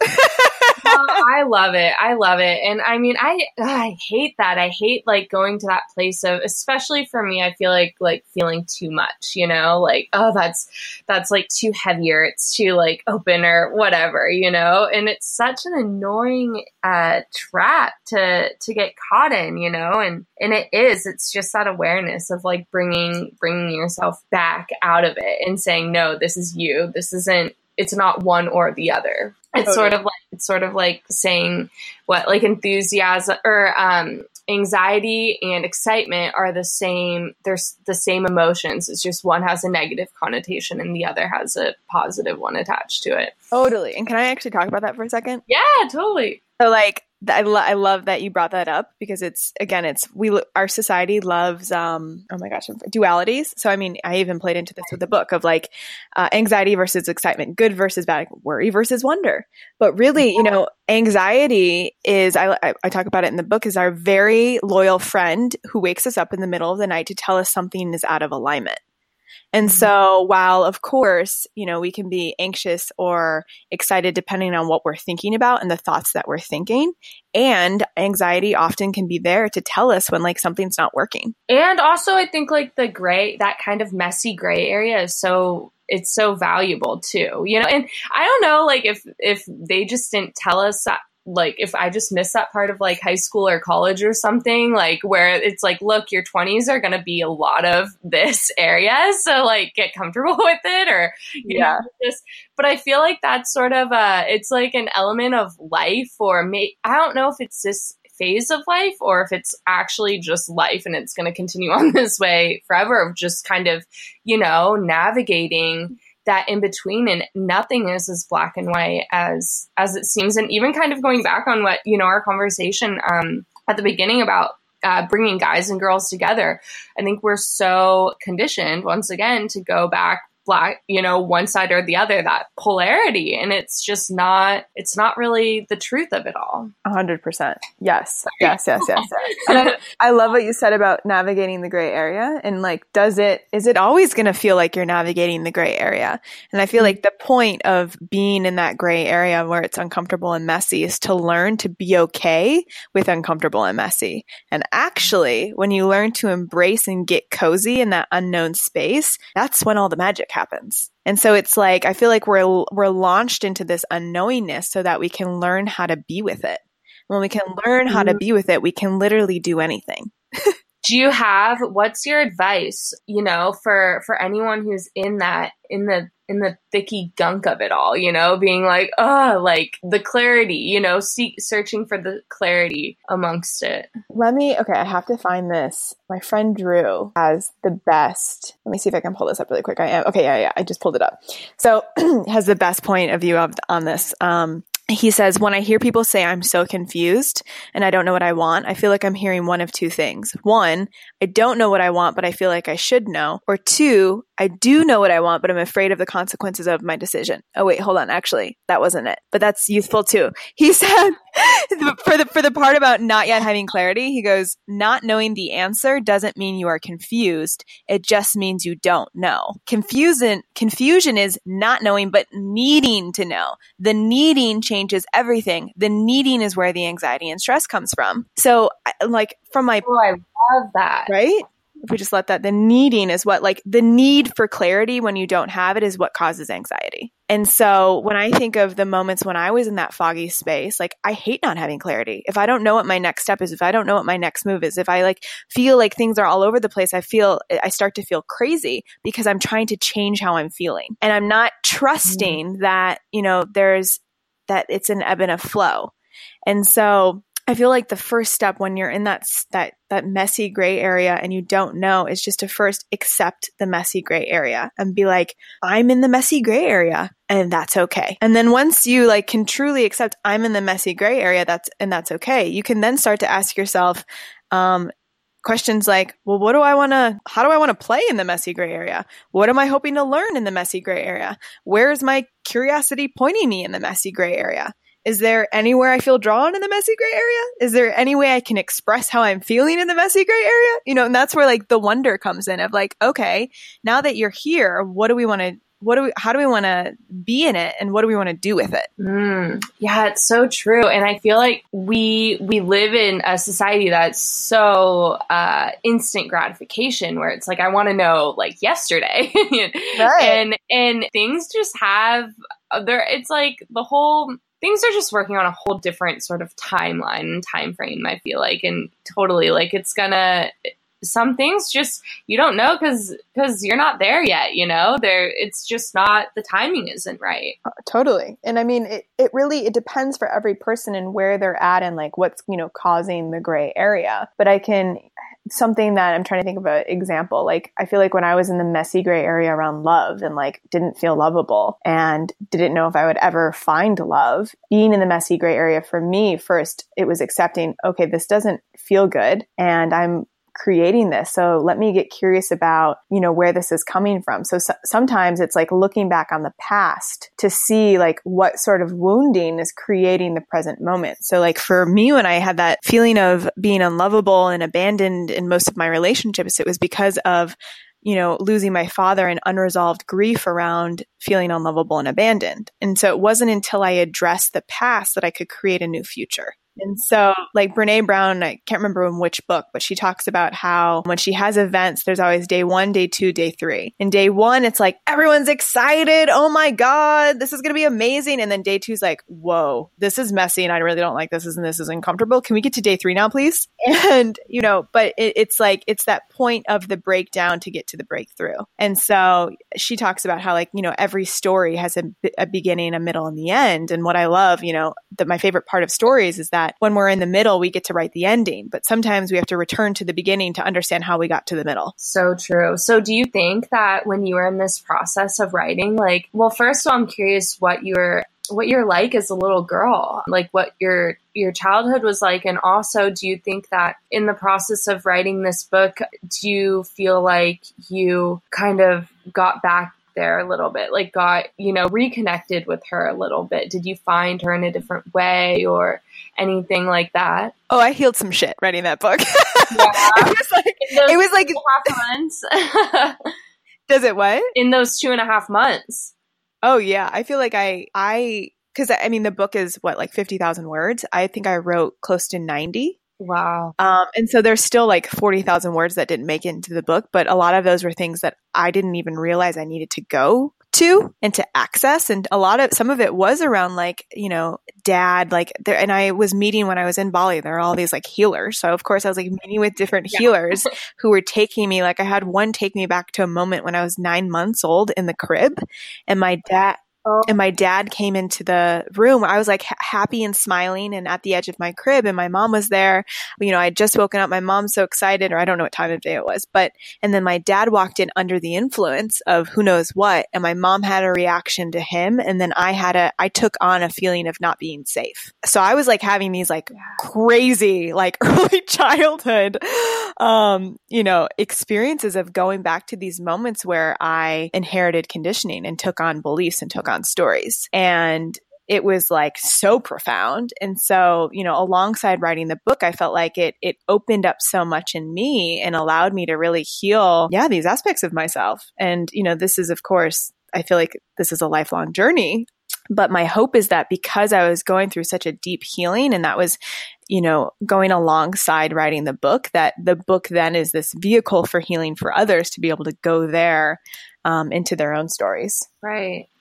I love it. I love it. And I mean, I hate that. I hate like going to that place of, especially for me, I feel like feeling too much, like, oh, that's like too heavier. It's too like open or whatever, and it's such an annoying trap to get caught in, and it's just that awareness of like bringing yourself back out of it and saying, no, this is you. It's not one or the other. It's sort of like saying what, like enthusiasm or anxiety and excitement are the same. There's the same emotions. It's just one has a negative connotation and the other has a positive one attached to it. Totally. And can I actually talk about that for a second? Yeah, totally. So like, I love that you brought that up, because our society loves, dualities. So, I mean, I even played into this with the book of like, anxiety versus excitement, good versus bad, worry versus wonder. But really, anxiety is, I talk about it in the book, is our very loyal friend who wakes us up in the middle of the night to tell us something is out of alignment. And so while, of course, we can be anxious or excited depending on what we're thinking about and the thoughts that we're thinking, and anxiety often can be there to tell us when like something's not working. And also I think like that kind of messy gray area is it's so valuable too, and I don't know, like if they just didn't tell us that, like if I just missed that part of like high school or college or something, like where it's like, look, your 20s are going to be a lot of this area. So like get comfortable with it, or, but I feel like that's sort of it's like an element of life, or I don't know if it's this phase of life or if it's actually just life and it's going to continue on this way forever, of just kind of, navigating that in between, and nothing is as black and white as it seems. And even kind of going back on what, our conversation at the beginning about bringing guys and girls together, I think we're so conditioned once again to go back black, one side or the other, that polarity. And it's just not really the truth of it all. 100%. Yes. Yes. And I love what you said about navigating the gray area, and like, is it always going to feel like you're navigating the gray area? And I feel like the point of being in that gray area where it's uncomfortable and messy is to learn to be okay with uncomfortable and messy. And actually, when you learn to embrace and get cozy in that unknown space, that's when all the magic happens. And so it's like, I feel like we're launched into this unknowingness so that we can learn how to be with it. When we can learn how to be with it, we can literally do anything. What's your advice, for anyone who's in the thicky gunk of it all, being like, oh, like the clarity, searching for the clarity amongst it. I have to find this. My friend Drew has the best, let me see if I can pull this up really quick. I just pulled it up. So has the best point of view on this. He says, when I hear people say I'm so confused and I don't know what I want, I feel like I'm hearing one of two things. One, I don't know what I want, but I feel like I should know. Or two, I do know what I want, but I'm afraid of the consequences of my decision. Oh, wait, hold on. Actually, that wasn't it. But that's youthful too. He said, for the part about not yet having clarity, he goes, not knowing the answer doesn't mean you are confused. It just means you don't know. Confusion is not knowing, but needing to know. The needing changes everything. The needing is where the anxiety and stress comes from. So like from my... Oh, I love that. Right? If we just let that, the needing is what, like the need for clarity when you don't have it is what causes anxiety. And so when I think of the moments when I was in that foggy space, like I hate not having clarity. If I don't know what my next step is, if I don't know what my next move is, if I like feel like things are all over the place, I start to feel crazy because I'm trying to change how I'm feeling. And I'm not trusting that, that it's an ebb and a flow. And so I feel like the first step when you're in that messy gray area and you don't know is just to first accept the messy gray area and be like, I'm in the messy gray area and that's okay. And then once you like can truly accept I'm in the messy gray area, that's okay. You can then start to ask yourself, questions like, well, how do I want to play in the messy gray area? What am I hoping to learn in the messy gray area? Where is my curiosity pointing me in the messy gray area? Is there anywhere I feel drawn in the messy gray area? Is there any way I can express how I'm feeling in the messy gray area? And that's where like the wonder comes in of like, okay, now that you're here, how do we want to be in it and what do we want to do with it? Yeah, it's so true. And I feel like we live in a society that's so instant gratification where it's like, I want to know like yesterday. Right. And things just have it's like things are just working on a whole different sort of timeline and time frame, I feel like. And totally like some things just you don't know because you're not there yet, it's just not, the timing isn't right. Totally. And I mean, it really depends for every person and where they're at and like what's, causing the gray area. But something that I'm trying to think of an example, like I feel like when I was in the messy gray area around love and like didn't feel lovable and didn't know if I would ever find love, being in the messy gray area for me, first, it was accepting, okay, this doesn't feel good and I'm creating this. So let me get curious about, where this is coming from. So sometimes it's like looking back on the past to see like what sort of wounding is creating the present moment. So like for me, when I had that feeling of being unlovable and abandoned in most of my relationships, it was because of losing my father and unresolved grief around feeling unlovable and abandoned. And so it wasn't until I addressed the past that I could create a new future. And so like Brene Brown, I can't remember in which book, but she talks about how when she has events, there's always day 1, day 2, day 3. And day 1, it's like, everyone's excited. Oh my God, this is going to be amazing. And then day 2 is like, whoa, this is messy and I really don't like this and this is uncomfortable. Can we get to day 3 now, please? And, but it's like, it's that point of the breakdown to get to the breakthrough. And so she talks about how like, every story has a beginning, a middle, and the end. And what I love, that my favorite part of stories is that when we're in the middle, we get to write the ending, but sometimes we have to return to the beginning to understand how we got to the middle. So true. So do you think that when you were in this process of writing, like, well, first of all, I'm curious what you're like as a little girl, like what your childhood was like. And also, do you think that in the process of writing this book, do you feel like you kind of got back there a little bit, like got, reconnected with her a little bit? Did you find her in a different way or anything like that? Oh, I healed some shit writing that book. Yeah. it was like 2.5 months. Does it what? In those 2.5 months. Oh yeah. I feel like because I mean, the book is what, like 50,000 words. I think I wrote close to 90. Wow. And so there's still like 40,000 words that didn't make it into the book, but a lot of those were things that I didn't even realize I needed to go to and to access. And some of it was around like, dad, like there, and I was meeting when I was in Bali, there are all these like healers. So of course I was like meeting with different healers who were taking me, like I had one take me back to a moment when I was 9 months old in the crib and my dad came into the room. I was like happy and smiling and at the edge of my crib and my mom was there. I had just woken up. My mom's so excited, or I don't know what time of day it was, and then my dad walked in under the influence of who knows what. And my mom had a reaction to him. And then I took on a feeling of not being safe. So I was like having these like crazy, like early childhood, experiences of going back to these moments where I inherited conditioning and took on beliefs and took on stories. And it was like so profound. And so, alongside writing the book, I felt like it opened up so much in me and allowed me to really heal, these aspects of myself. And, this is, of course, I feel like this is a lifelong journey. But my hope is that because I was going through such a deep healing and that was, going alongside writing the book, that the book then is this vehicle for healing for others to be able to go there into their own stories. Right.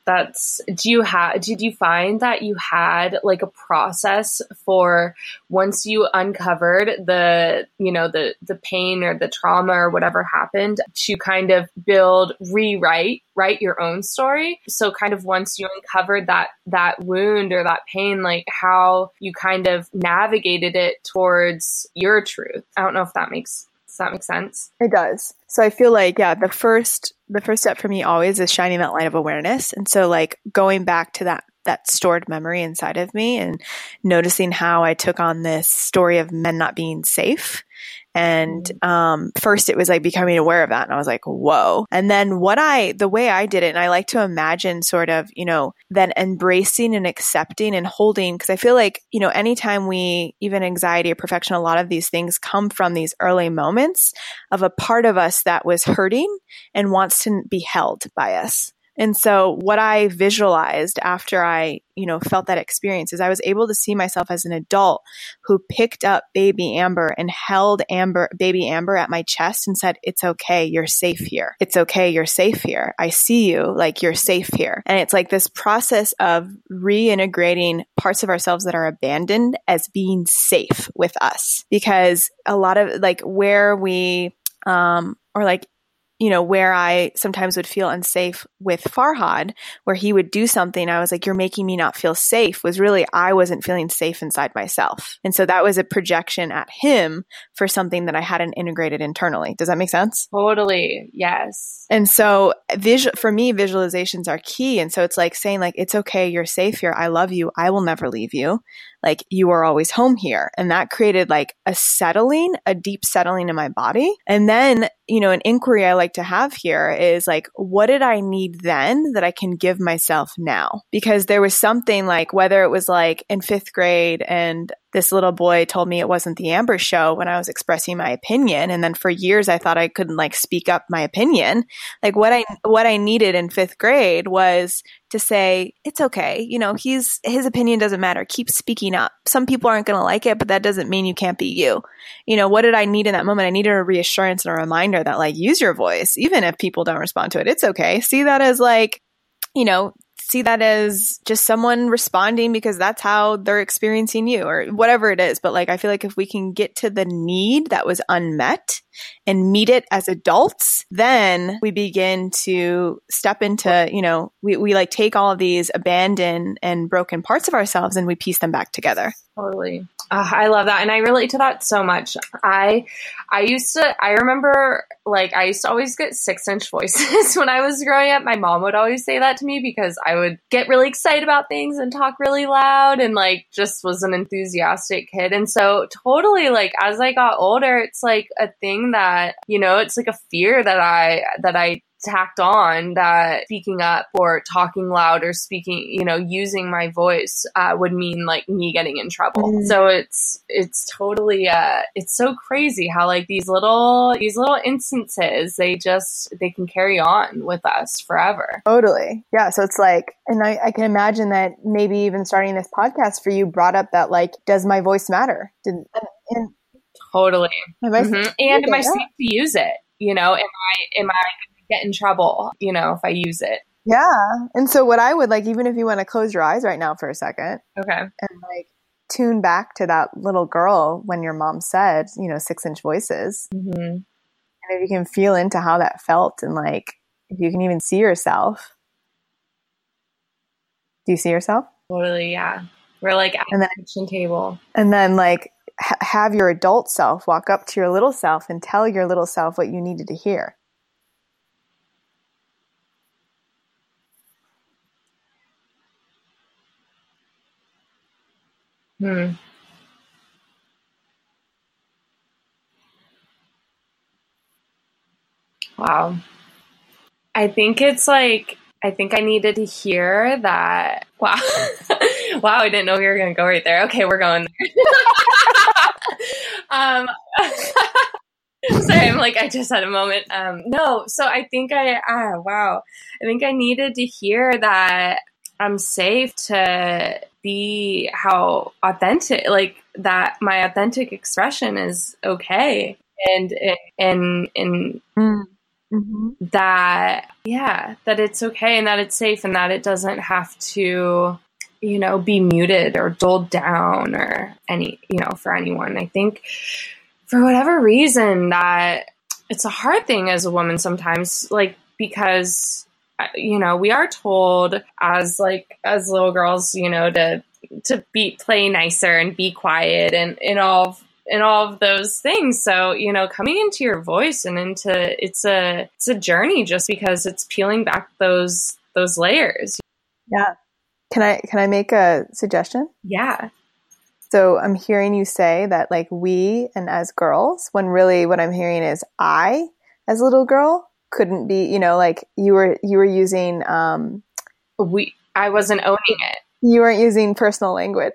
did you find that you had like a process for once you uncovered the pain or the trauma or whatever happened to kind of write your own story? So kind of once you uncovered that wound or that pain, like how you kind of navigated it towards your truth. I don't know if does that make sense? It does. So I feel like, yeah, the first step for me always is shining that light of awareness. And so like going back to that stored memory inside of me and noticing how I took on this story of men not being safe. And first it was like becoming aware of that. And I was like, whoa. And then the way I did it, and I like to imagine sort of, then embracing and accepting and holding, because I feel like, anytime even anxiety or perfection, a lot of these things come from these early moments of a part of us that was hurting and wants to be held by us. And so what I visualized after I, felt that experience is I was able to see myself as an adult who picked up baby Amber and held baby Amber at my chest and said, it's okay. You're safe here. It's okay. You're safe here. I see you, like you're safe here. And it's like this process of reintegrating parts of ourselves that are abandoned as being safe with us, because a lot of like where we, where I sometimes would feel unsafe with Farhad, where he would do something, I was like, you're making me not feel safe, was really, I wasn't feeling safe inside myself. And so that was a projection at him for something that I hadn't integrated internally. Does that make sense? Totally. Yes. And so for me, visualizations are key. And so it's like saying like, it's okay. You're safe here. I love you. I will never leave you. Like you are always home here. And that created like a deep settling in my body. And then, an inquiry I like to have here is like, what did I need then that I can give myself now? Because there was something like, whether it was like in 5th grade and this little boy told me it wasn't the Amber show when I was expressing my opinion. And then for years, I thought I couldn't like speak up my opinion. Like what I needed in 5th grade was to say, it's okay. His opinion doesn't matter. Keep speaking up. Some people aren't going to like it, but that doesn't mean you can't be you. What did I need in that moment? I needed a reassurance and a reminder that like, use your voice, even if people don't respond to it. It's okay. See that as like, see that as just someone responding because that's how they're experiencing you or whatever it is. But like, I feel like if we can get to the need that was unmet and meet it as adults, then we begin to step into, we like take all of these abandoned and broken parts of ourselves and we piece them back together. Totally. I love that. And I relate to that so much. I remember like I used to always get 6-inch voices when I was growing up. My mom would always say that to me because I would get really excited about things and talk really loud and like just was an enthusiastic kid. And so totally like as I got older, it's like a thing that, it's like a fear that I tacked on, that speaking up or talking loud or speaking, using my voice would mean like me getting in trouble. So it's totally it's so crazy how like these little instances they can carry on with us forever. Totally. Yeah. So it's like, and I can imagine that maybe even starting this podcast for you brought up that like, does my voice matter? Totally. And am I safe to use it? Am I get in trouble, if I use it? Yeah. And so what I would like, even if you want to close your eyes right now for a second. Okay. And like tune back to that little girl when your mom said, 6-inch voices. Mm-hmm. And if you can feel into how that felt and like, if you can even see yourself. Do you see yourself? Totally. Yeah. We're like at the kitchen table. And then like have your adult self walk up to your little self and tell your little self what you needed to hear. Wow. I think I needed to hear that. Wow. Wow. I didn't know we were going to go right there. Okay. We're going there. Sorry. I'm like, I just had a moment. No. So I think wow. I think I needed to hear that I'm safe to be how authentic, like that my authentic expression is okay. And that, yeah, that it's okay and that it's safe and that it doesn't have to, be muted or dulled down or for anyone. I think for whatever reason that it's a hard thing as a woman sometimes, because, we are told as little girls, to play nicer and be quiet and all of those things. So, coming into your voice and it's a journey just because it's peeling back those layers. Yeah. Can I make a suggestion? Yeah. So I'm hearing you say that we and as girls, when really what I'm hearing is I as a little girl couldn't be, you were using, I wasn't owning it. You weren't using personal language.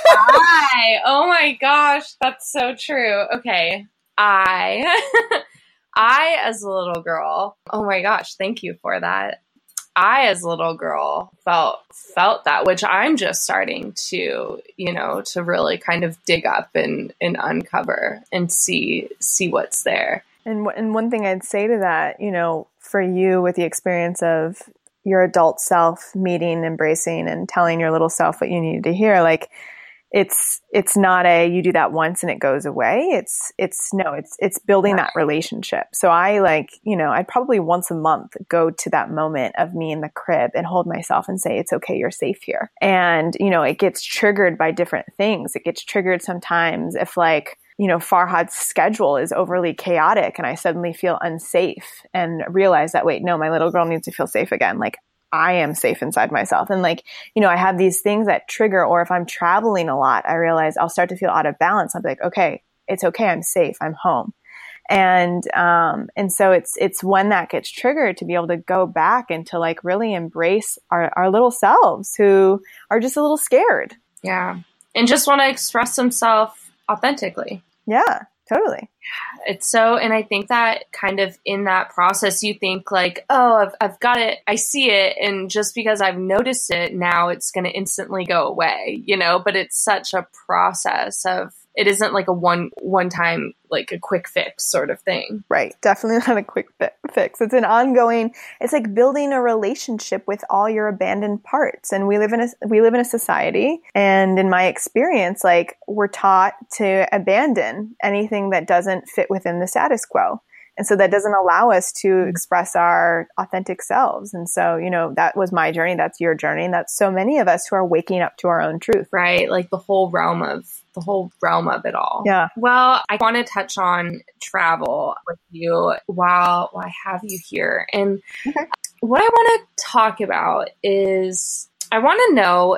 Oh my gosh, that's so true. Okay. I as a little girl, oh my gosh, thank you for that. I as a little girl felt that, which I'm just starting to, to really kind of dig up and uncover and see what's there. And one thing I'd say to that, for you with the experience of your adult self meeting, embracing, and telling your little self what you needed to hear, it's not you do that once and it goes away. It's building that relationship. So I'd probably once a month go to that moment of me in the crib and hold myself and say, it's okay, you're safe here. And, it gets triggered by different things. It gets triggered sometimes if Farhad's schedule is overly chaotic and I suddenly feel unsafe and realize that, wait, no, my little girl needs to feel safe again. I am safe inside myself. And I have these things that trigger, or if I'm traveling a lot, I realize I'll start to feel out of balance. I'll be like, okay, it's okay. I'm safe. I'm home. And so it's when that gets triggered to be able to go back and to really embrace our little selves who are just a little scared. Yeah. And just want to express themselves authentically. Yeah, totally. It's so, and I think that kind of in that process, you think oh, I've got it. I see it. And just because I've noticed it now, it's going to instantly go away, but it's such a process of, it isn't a one time, a quick fix sort of thing. Right. Definitely not a quick fix. It's an ongoing, it's like building a relationship with all your abandoned parts. And we live in a society. And in my experience, we're taught to abandon anything that doesn't fit within the status quo. And so that doesn't allow us to express our authentic selves. And so, that was my journey. That's your journey. And that's so many of us who are waking up to our own truth. Right. The whole realm of it all. Yeah. Well, I want to touch on travel with you while I have you here. And what I want to talk about is I want to know,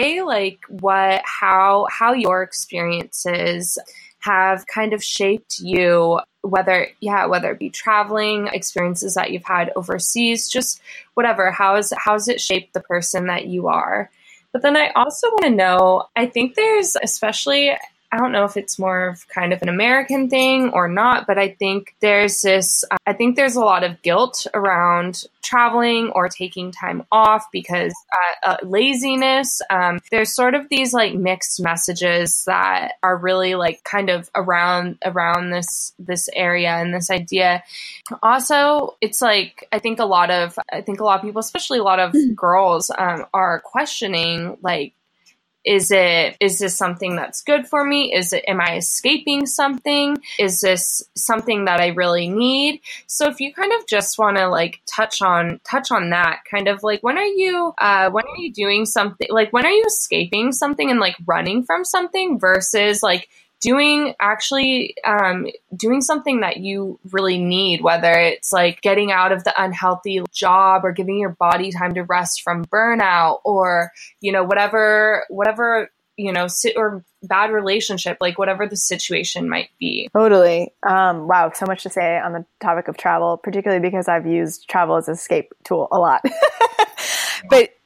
how your experiences have kind of shaped you, whether it be traveling, experiences that you've had overseas, just whatever, how's it shaped the person that you are? But then I also want to know, I think there's especially, I don't know if it's more of kind of an American thing or not, but I think there's a lot of guilt around traveling or taking time off because laziness. There's sort of these mixed messages that are really kind of around this area and this idea. Also, it's I think a lot of people, especially a lot of girls, are questioning is this something that's good for me? Am I escaping something? Is this something that I really need? So if you kind of just want to touch on that kind of when are you doing something, when are you escaping something and running from something versus doing something that you really need, whether it's getting out of the unhealthy job or giving your body time to rest from burnout or, whatever, or bad relationship, whatever the situation might be. Totally. Wow. So much to say on the topic of travel, particularly because I've used travel as an escape tool a lot. But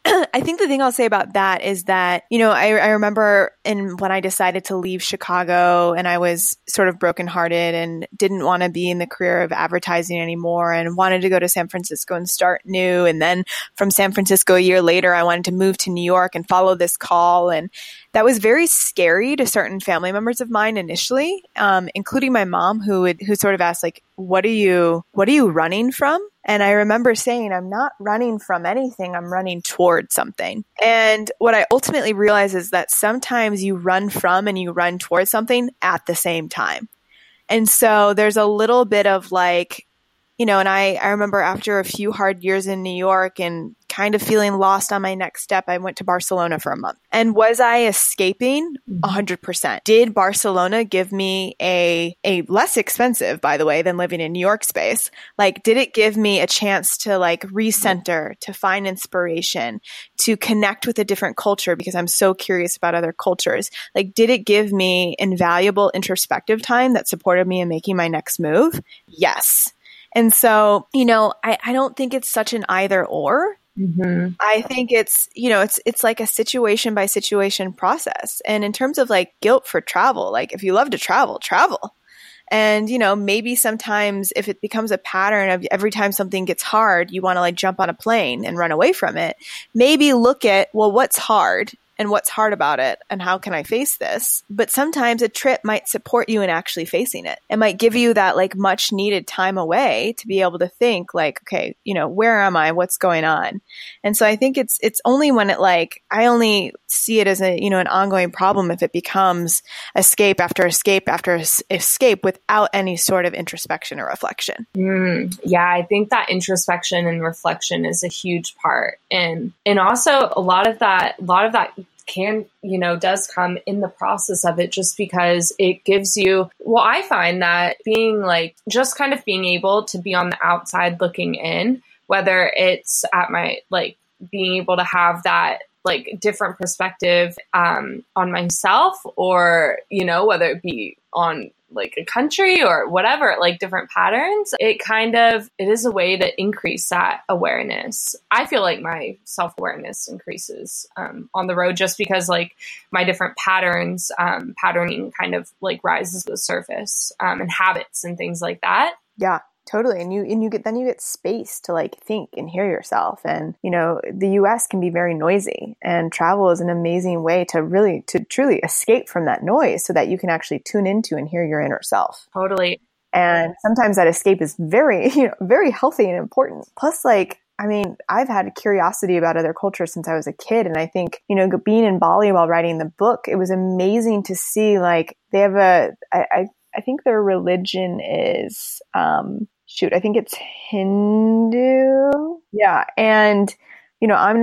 I think the thing I'll say about that is that, I remember when I decided to leave Chicago and I was sort of brokenhearted and didn't want to be in the career of advertising anymore and wanted to go to San Francisco and start new. And then from San Francisco a year later, I wanted to move to New York and follow this call. And that was very scary to certain family members of mine initially, including my mom, who sort of asked, like, what are you running from? And I remember saying, I'm not running from anything. I'm running toward something. And what I ultimately realized is that sometimes you run from and you run towards something at the same time. And so there's a little bit of like, and I remember after a few hard years in New York and kind of feeling lost on my next step, I went to Barcelona for a month. And was I escaping? 100%. Did Barcelona give me a less expensive, by the way, than living in New York space? Like, did it give me a chance to like recenter, to find inspiration, to connect with a different culture because I'm so curious about other cultures? Like, did it give me invaluable introspective time that supported me in making my next move? Yes. And so, I don't think it's such an either or. Mm-hmm. I think it's like a situation by situation process. And in terms of like guilt for travel, like if you love to travel. And, maybe sometimes if it becomes a pattern of every time something gets hard, you want to like jump on a plane and run away from it. Maybe look at, well, what's hard? And what's hard about it? And how can I face this? But sometimes a trip might support you in actually facing it. It might give you that like much needed time away to be able to think like, okay, where am I? What's going on? And so I think it's only when it like, I only see it as an ongoing problem if it becomes escape after escape after escape without any sort of introspection or reflection. Yeah, I think that introspection and reflection is a huge part. And also a lot of that can, does come in the process of it, just because it gives you, well, I find that being like, just kind of being able to be on the outside looking in, whether it's at my, like being able to have that like different perspective, on myself or, whether it be on like a country or whatever, like different patterns, it is a way to increase that awareness. I feel like my self-awareness increases on the road just because like my different patterns, patterning kind of like rises to the surface, and habits and things like that. Yeah. Totally. And you get space to like think and hear yourself. And, the US can be very noisy, and travel is an amazing way to truly escape from that noise so that you can actually tune into and hear your inner self. Totally. And sometimes that escape is very, very healthy and important. Plus, like, I mean, I've had a curiosity about other cultures since I was a kid. And I think, being in Bali while writing the book, it was amazing to see like they have I think their religion is, I think it's Hindu. Yeah. And, I'm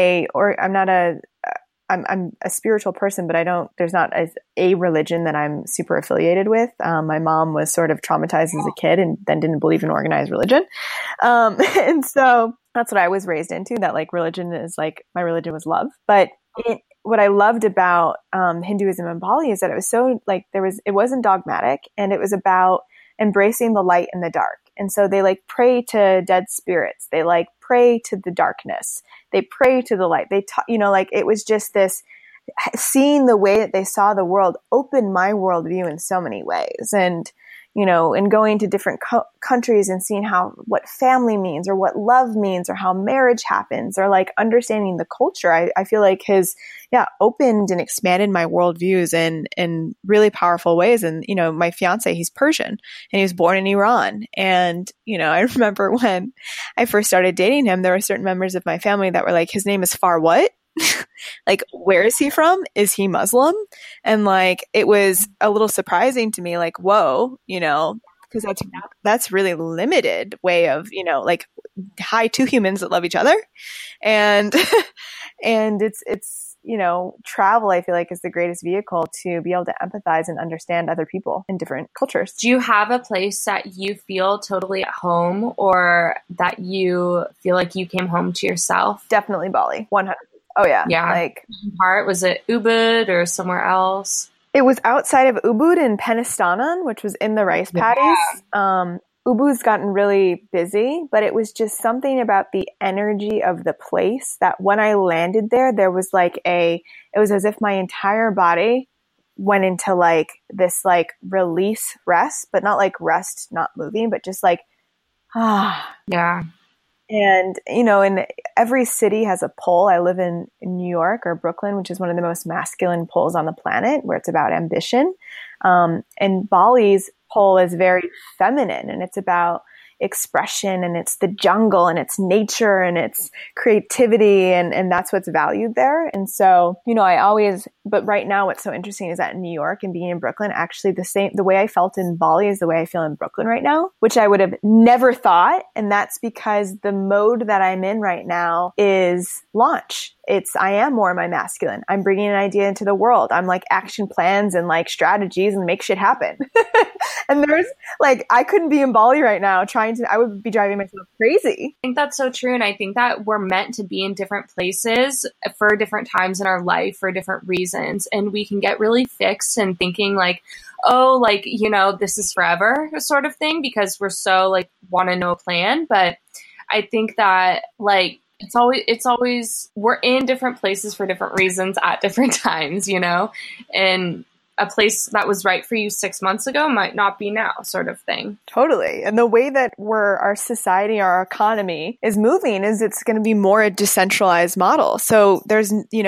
a spiritual person, but there's not a religion that I'm super affiliated with. My mom was sort of traumatized as a kid and then didn't believe in organized religion. And so that's what I was raised into, that like religion is like, my religion was love. But what I loved about Hinduism in Bali is that it was so like, it wasn't dogmatic, and it was about embracing the light and the dark. And so they like pray to dead spirits. They like pray to the darkness. They pray to the light. Like it was just this, seeing the way that they saw the world opened my worldview in so many ways. And, and going to different countries and seeing what family means or what love means or how marriage happens, or like understanding the culture, I feel like has, opened and expanded my worldviews in really powerful ways. And, my fiance, he's Persian and he was born in Iran. And, I remember when I first started dating him, there were certain members of my family that were like, his name is Farwat. Like, where is he from? Is he Muslim? And like, it was a little surprising to me, like, whoa, because that's really limited way of, like, hi, two humans that love each other. And, and it's, travel, I feel like, is the greatest vehicle to be able to empathize and understand other people in different cultures. Do you have a place that you feel totally at home, or that you feel like you came home to yourself? Definitely Bali. 100%. Oh yeah. Yeah. Like, was it Ubud or somewhere else? It was outside of Ubud in Penisthanan, which was in the rice paddies. Ubud's gotten really busy, but it was just something about the energy of the place that when I landed there, there was like it was as if my entire body went into like this like release rest, but not like rest, not moving, but just like, Yeah. And, and every city has a pole. I live in New York or Brooklyn, which is one of the most masculine poles on the planet, where it's about ambition. And Bali's pole is very feminine, and it's about expression, and it's the jungle, and it's nature, and it's creativity, and that's what's valued there. And so, but right now what's so interesting is that in New York and being in Brooklyn, actually the way I felt in Bali is the way I feel in Brooklyn right now, which I would have never thought. And that's because the mode that I'm in right now is launch. I am more my masculine. I'm bringing an idea into the world. I'm like action plans and like strategies and make shit happen. And there's like, I couldn't be in Bali right now I would be driving myself crazy. I think that's so true. And I think that we're meant to be in different places for different times in our life for different reasons. And we can get really fixed and thinking like, oh, like, this is forever sort of thing, because we're so like want to know a plan. But I think that like, it's always, we're in different places for different reasons at different times, and a place that was right for you 6 months ago might not be now, sort of thing. Totally. And the way that our society, our economy is moving is it's going to be more a decentralized model. So there's,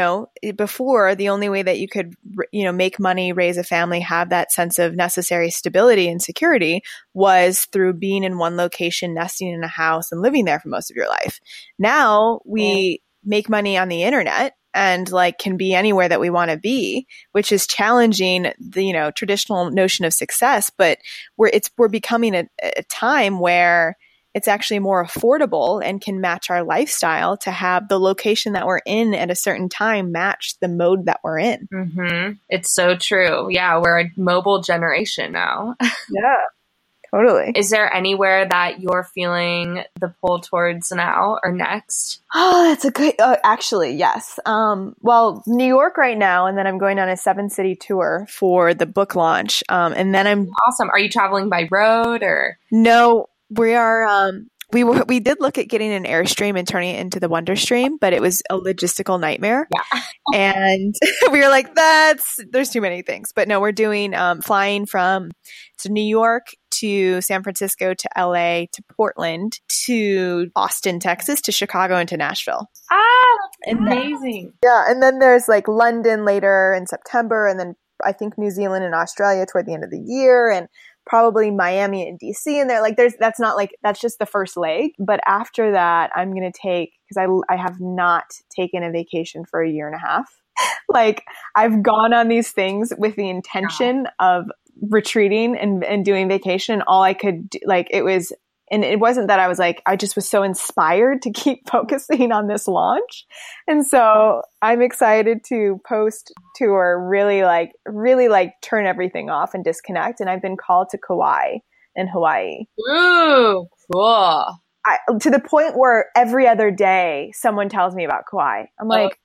before the only way that you could, make money, raise a family, have that sense of necessary stability and security was through being in one location, nesting in a house and living there for most of your life. Now we make money on the internet and like can be anywhere that we want to be, which is challenging the, traditional notion of success. But we're becoming a time where it's actually more affordable and can match our lifestyle to have the location that we're in at a certain time match the mode that we're in. Mm-hmm. It's so true. Yeah. We're a mobile generation now. Yeah. Totally. Is there anywhere that you're feeling the pull towards now or next? Oh, that's a good, actually, yes. Well, New York right now, and then I'm going on a 7-city tour for the book launch. And then Awesome. Are you traveling by road or? No, we are, we did look at getting an Airstream and turning it into the Wonderstream, but it was a logistical nightmare. Yeah. And we were like, there's too many things. But no, we're doing, flying from New York to San Francisco to LA to Portland to Austin, Texas to Chicago and to Nashville. That's amazing. And then there's like London later in September, and then I think New Zealand and Australia toward the end of the year, and probably Miami and DC. And they're like, that's just the first leg. But after that, I'm going to take, because I have not taken a vacation for a year and a half. Like I've gone on these things with the intention of retreating and doing vacation, and all I could do, and it wasn't that I was like, I just was so inspired to keep focusing on this launch. And so I'm excited to post tour, really turn everything off and disconnect. And I've been called to Kauai in Hawaii. Ooh, cool. To the point where every other day someone tells me about Kauai. I'm like,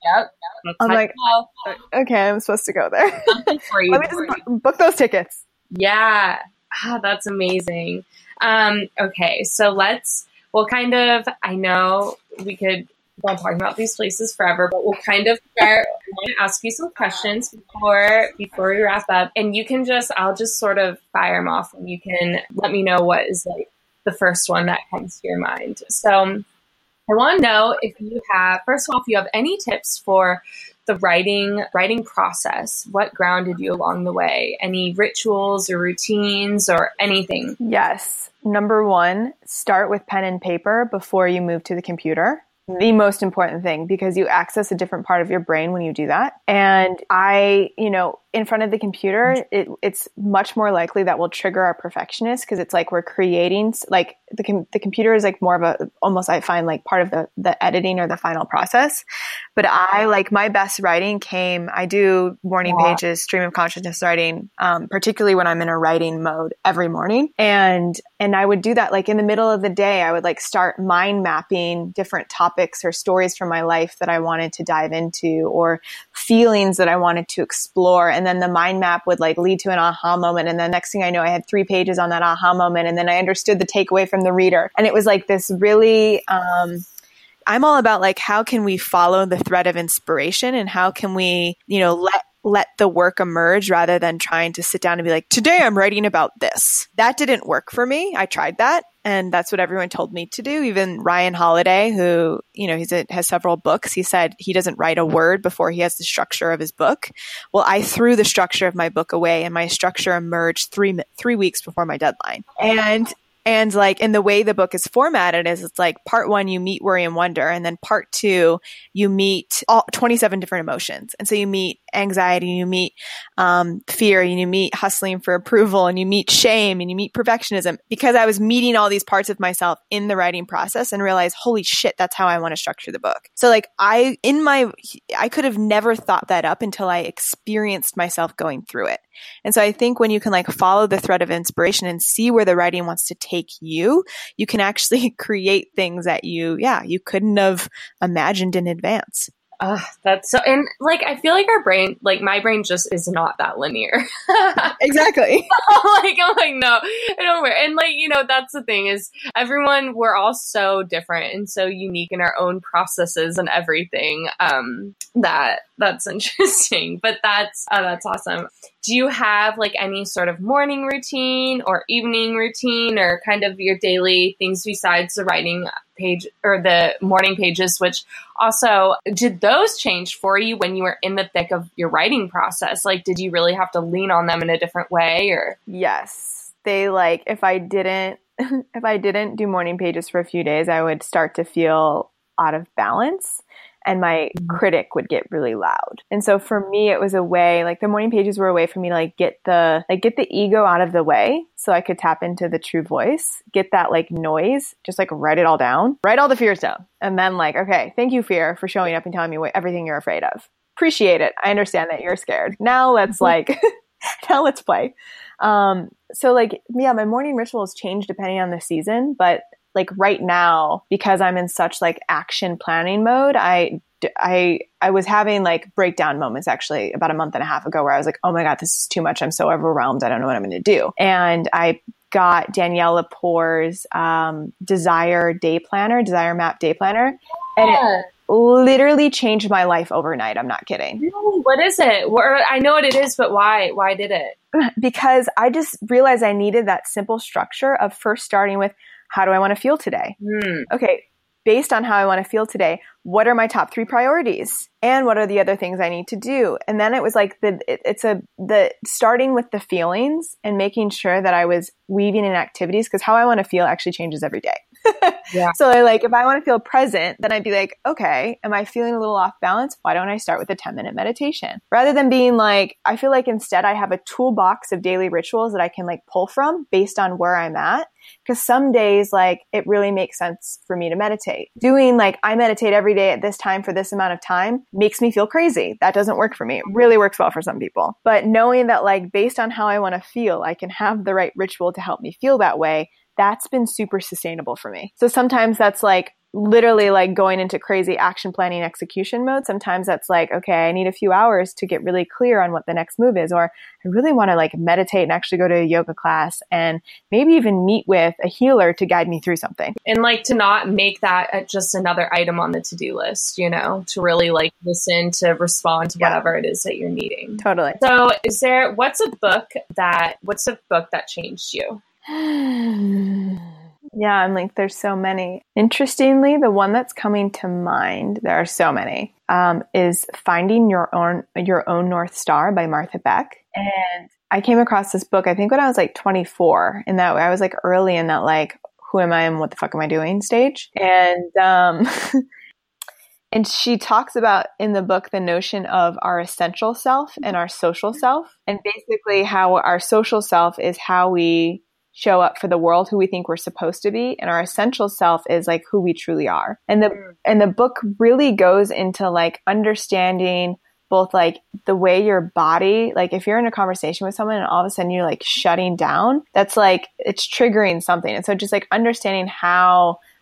okay, I'm supposed to go there. Let me just book those tickets. Yeah. That's amazing. Okay. So I know we could go on talking about these places forever, but we'll kind of start. I want to ask you some questions before we wrap up, and I'll just sort of fire them off, and you can let me know what is like the first one that comes to your mind. So I want to know if you have any tips for the writing process. What grounded you along the way? Any rituals or routines or anything? Yes. Number 1, start with pen and paper before you move to the computer. The most important thing, because you access a different part of your brain when you do that. And in front of the computer, it's much more likely that we'll trigger our perfectionist, because it's like we're creating, like the computer is like more of almost I find like part of the editing or the final process. But my best writing I do morning pages, stream of consciousness writing, particularly when I'm in a writing mode every morning. And I would do that like in the middle of the day. I would like start mind mapping different topics or stories from my life that I wanted to dive into, or feelings that I wanted to explore. And then the mind map would like lead to an aha moment. And then next thing I know, I had 3 pages on that aha moment. And then I understood the takeaway from the reader. And it was like this really, I'm all about like, how can we follow the thread of inspiration and how can we, let the work emerge rather than trying to sit down and be like, today I'm writing about this. That didn't work for me. I tried that. And that's what everyone told me to do. Even Ryan Holiday, who, has several books. He said he doesn't write a word before he has the structure of his book. Well, I threw the structure of my book away and my structure emerged 3 weeks before my deadline. And like in the way the book is formatted is it's like part 1, you meet worry and wonder. And then part 2, you meet all 27 different emotions. And so you meet anxiety, you meet fear, and you meet hustling for approval, and you meet shame, and you meet perfectionism, because I was meeting all these parts of myself in the writing process and realized, holy shit, that's how I want to structure the book. So like I could have never thought that up until I experienced myself going through it. And so I think when you can like follow the thread of inspiration and see where the writing wants to take you, you can actually create things that you couldn't have imagined in advance. That's so, and like, I feel like our brain, like my brain just is not that linear. Exactly. I'm like, no, I don't worry. And like, that's the thing is we're all so different and so unique in our own processes and everything. That's interesting, but that's awesome. Do you have like any sort of morning routine or evening routine or kind of your daily things besides the writing page or the morning pages, which also did those change for you when you were in the thick of your writing process? Like, did you really have to lean on them in a different way or? Yes. They like, if I didn't do morning pages for a few days, I would start to feel out of balance. And my critic would get really loud. And so for me, it was a way, like the morning pages were a way for me to like get the ego out of the way so I could tap into the true voice, get that like noise, just like write it all down, write all the fears down. And then like, okay, thank you, fear, for showing up and telling me everything you're afraid of. Appreciate it. I understand that you're scared. Now let's now let's play. So like, yeah, my morning rituals change depending on the season, but like right now, because I'm in such like action planning mode, I was having like breakdown moments actually about a month and a half ago where I was like, oh my God, this is too much. I'm so overwhelmed. I don't know what I'm going to do. And I got Danielle Lepore's Desire Map Day Planner. And it literally changed my life overnight. I'm not kidding. Really? What is it? I know what it is, but why? Why did it? Because I just realized I needed that simple structure of first starting with, how do I want to feel today? Okay, based on how I want to feel today, what are my top 3 priorities? And what are the other things I need to do? And then it was like the starting with the feelings and making sure that I was weaving in activities, because how I want to feel actually changes every day. Yeah. So if I want to feel present, then I'd be like, okay, am I feeling a little off balance? Why don't I start with a 10-minute meditation? Rather than being like, I feel like instead I have a toolbox of daily rituals that I can like pull from based on where I'm at. Because some days, like, it really makes sense for me to meditate. Doing like, I meditate every day at this time for this amount of time makes me feel crazy. That doesn't work for me. It really works well for some people. But knowing that like, based on how I want to feel, I can have the right ritual to help me feel that way, that's been super sustainable for me. So sometimes that's like literally like going into crazy action planning execution mode. Sometimes that's like, okay, I need a few hours to get really clear on what the next move is. Or I really want to like meditate and actually go to a yoga class and maybe even meet with a healer to guide me through something. And like to not make that just another item on the to-do list, to really like listen, to respond to whatever it is that you're needing. Totally. So what's a book that changed you? Yeah, I'm like, there's so many. Interestingly, the one that's coming to mind, there are so many, is Finding Your Own North Star by Martha Beck. And I came across this book, I think when I was like 24, and that I was like early in that like, who am I and what the fuck am I doing stage? And, and she talks about in the book the notion of our essential self and our social self, and basically how our social self is how we show up for the world, who we think we're supposed to be, and our essential self is like who we truly are. And the book really goes into like understanding both like the way your body, like if you're in a conversation with someone and all of a sudden you're like shutting down, that's like it's triggering something. And so just like understanding how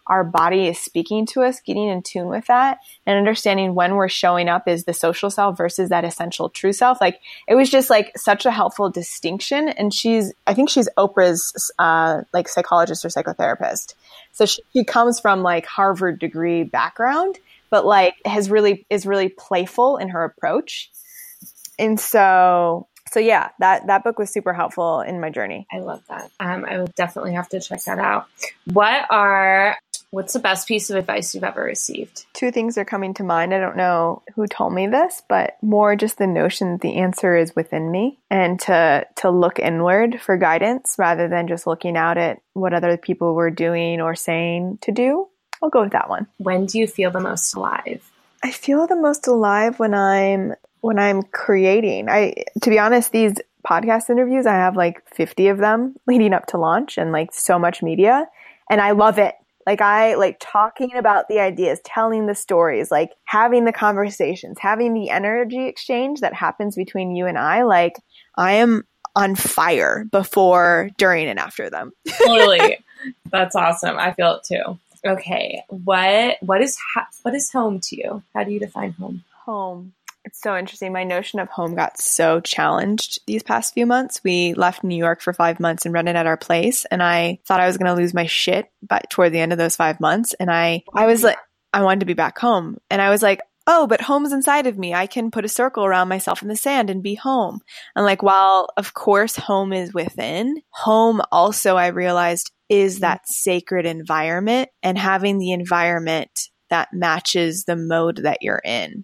our body is speaking to us, getting in tune with that, and understanding when we're showing up as the social self versus that essential true self. Like, it was just like such a helpful distinction. And I think she's Oprah's like psychologist or psychotherapist. So she comes from like Harvard degree background, but like is really playful in her approach. And so yeah, that book was super helpful in my journey. I love that. I will definitely have to check that out. What's the best piece of advice you've ever received? Two things are coming to mind. I don't know who told me this, but more just the notion that the answer is within me, and to look inward for guidance rather than just looking out at what other people were doing or saying to do. I'll go with that one. When do you feel the most alive? I feel the most alive when I'm creating. To be honest, these podcast interviews, I have like 50 of them leading up to launch, and like so much media, and I love it. Like, I like talking about the ideas, telling the stories, like having the conversations, having the energy exchange that happens between you and I. Like, I am on fire before, during, and after them. Totally. That's awesome. I feel it too. Okay. What is home to you? How do you define home? Home. It's so interesting. My notion of home got so challenged these past few months. We left New York for 5 months and rented at our place, and I thought I was going to lose my shit but toward the end of those 5 months. And I was like, I wanted to be back home. And I was like, oh, but home's inside of me. I can put a circle around myself in the sand and be home. And like, while of course home is within, home also, I realized, is that sacred environment, and having the environment that matches the mode that you're in.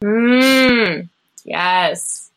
Yes.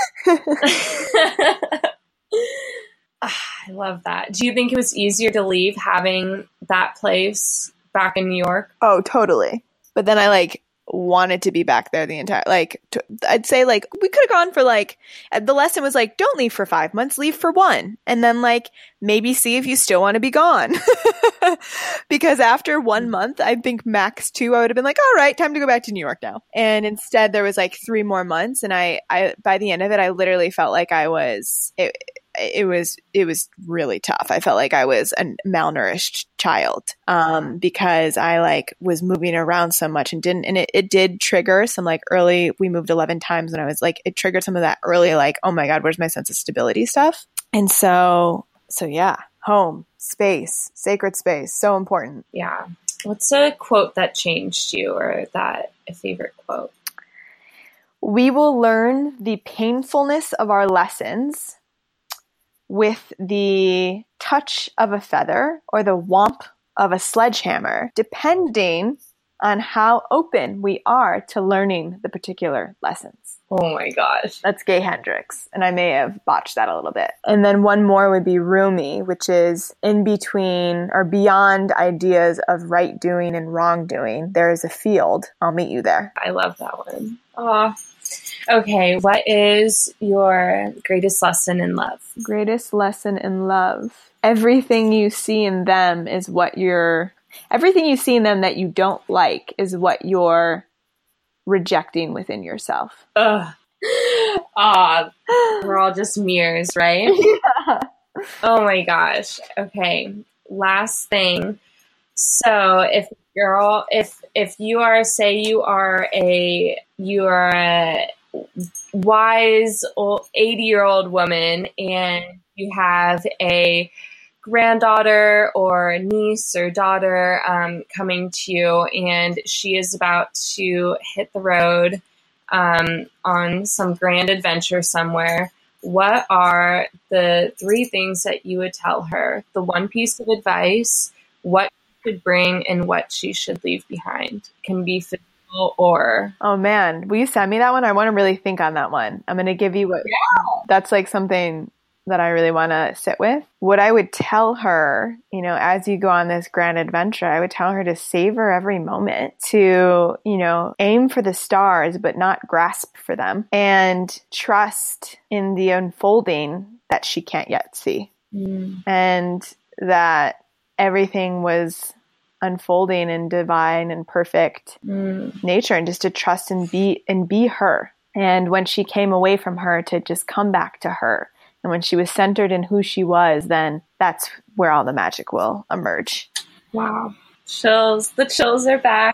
I love that. Do you think it was easier to leave having that place back in New York? Oh, totally. But then I like wanted to be back there the entire, I'd say like we could have gone for like, the lesson was like, don't leave for 5 months, leave for 1. And then like maybe see if you still want to be gone. Because after 1 month, I think max 2, I would have been like, all right, time to go back to New York now. And instead there was like 3 more months. And I by the end of it, I literally felt like it was really tough. I felt like I was a malnourished child, because I like was moving around so much and it did trigger some like early, we moved 11 times, and I was like, it triggered some of that early, like, oh my God, where's my sense of stability stuff? And so yeah, home, space, sacred space, so important. Yeah. What's a quote that changed you, or a favorite quote? We will learn the painfulness of our lessons with the touch of a feather or the whomp of a sledgehammer, depending on how open we are to learning the particular lessons. Oh my gosh. That's Gay Hendricks, and I may have botched that a little bit. And then one more would be Rumi, which is in between or beyond ideas of right doing and wrong doing. There is a field. I'll meet you there. I love that one. Oh. Okay, what is your greatest lesson in love? Greatest lesson in love. Everything you see in them is everything you see in them that you don't like is what you're rejecting within yourself. Ugh. We're all just mirrors, right? Yeah. Oh my gosh. Okay, last thing. So if you are a wise old 80-year-old woman, and you have a granddaughter or niece or daughter coming to you, and she is about to hit the road on some grand adventure somewhere, what are the 3 things that you would tell her? The one piece of advice, what she should bring, and what she should leave behind. It can be physical or... Oh man, will you send me that one? I want to really think on that one. I'm going to give you what... Yeah. That's like something that I really want to sit with. What I would tell her, as you go on this grand adventure, I would tell her to savor every moment, to, aim for the stars, but not grasp for them, and trust in the unfolding that she can't yet see. And that everything was unfolding in divine and perfect nature, and just to trust and be her. And when she came away from her, to just come back to her. And when she was centered in who she was, then that's where all the magic will emerge. Wow. Chills. The chills are back.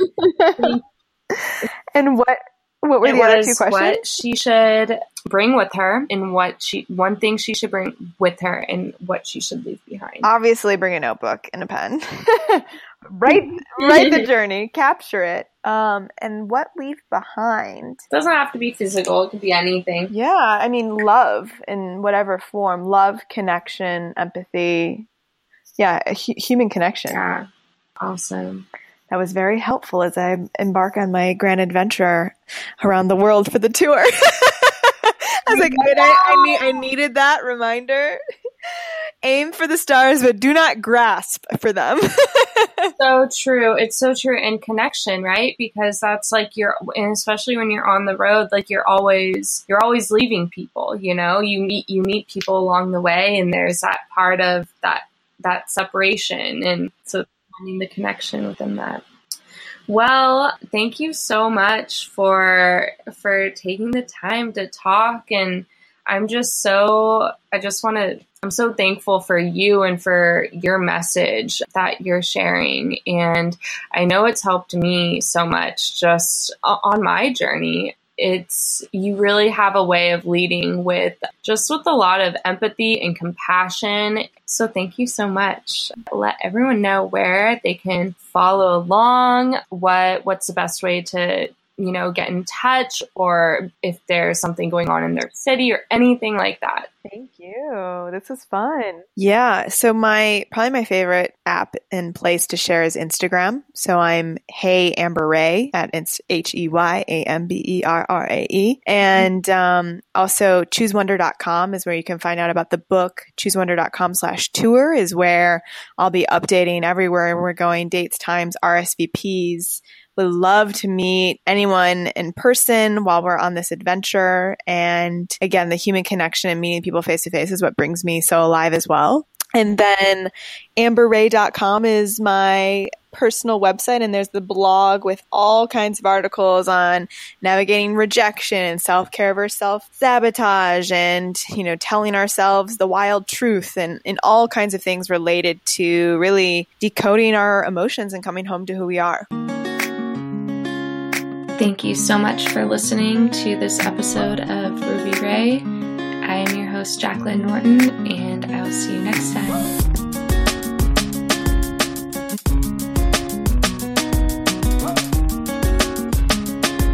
And what were the other two questions? What she should bring with her, and one thing she should bring with her, and what she should leave behind. Obviously, bring a notebook and a pen. write the journey, capture it, and what leave behind. It doesn't have to be physical; it could be anything. Yeah, I mean, love in whatever form. Love, connection, empathy. Yeah, human connection. Yeah, awesome. That was very helpful as I embark on my grand adventure around the world for the tour. I was like, I needed that reminder. Aim for the stars, but do not grasp for them. So true. It's so true. And connection, right? Because that's like and especially when you're on the road, like you're always leaving people, you know, you meet people along the way, and there's that part of that separation. And so finding the connection within that. Well, thank you so much for taking the time to talk. And I'm so thankful for you and for your message that you're sharing. And I know it's helped me so much just on my journey. You really have a way of leading with a lot of empathy and compassion. So thank you so much. Let everyone know where they can follow along, what's the best way to, get in touch, or if there's something going on in their city or anything like that. Thank you. This was fun. Yeah. So probably my favorite app and place to share is Instagram. So I'm Hey Amber Rae at HeyAmberRae. And also ChooseWonder.com is where you can find out about the book. ChooseWonder.com/tour is where I'll be updating everywhere we're going, dates, times, RSVPs. Would love to meet anyone in person while we're on this adventure. And again, the human connection and meeting people face to face is what brings me so alive as well. And then AmberRae.com is my personal website, and there's the blog with all kinds of articles on navigating rejection and self-care versus self-sabotage, and telling ourselves the wild truth, and all kinds of things related to really decoding our emotions and coming home to who we are. Thank you so much for listening to this episode of Ruby Rae. I am your host, Jacqueline Norton, and I will see you next time.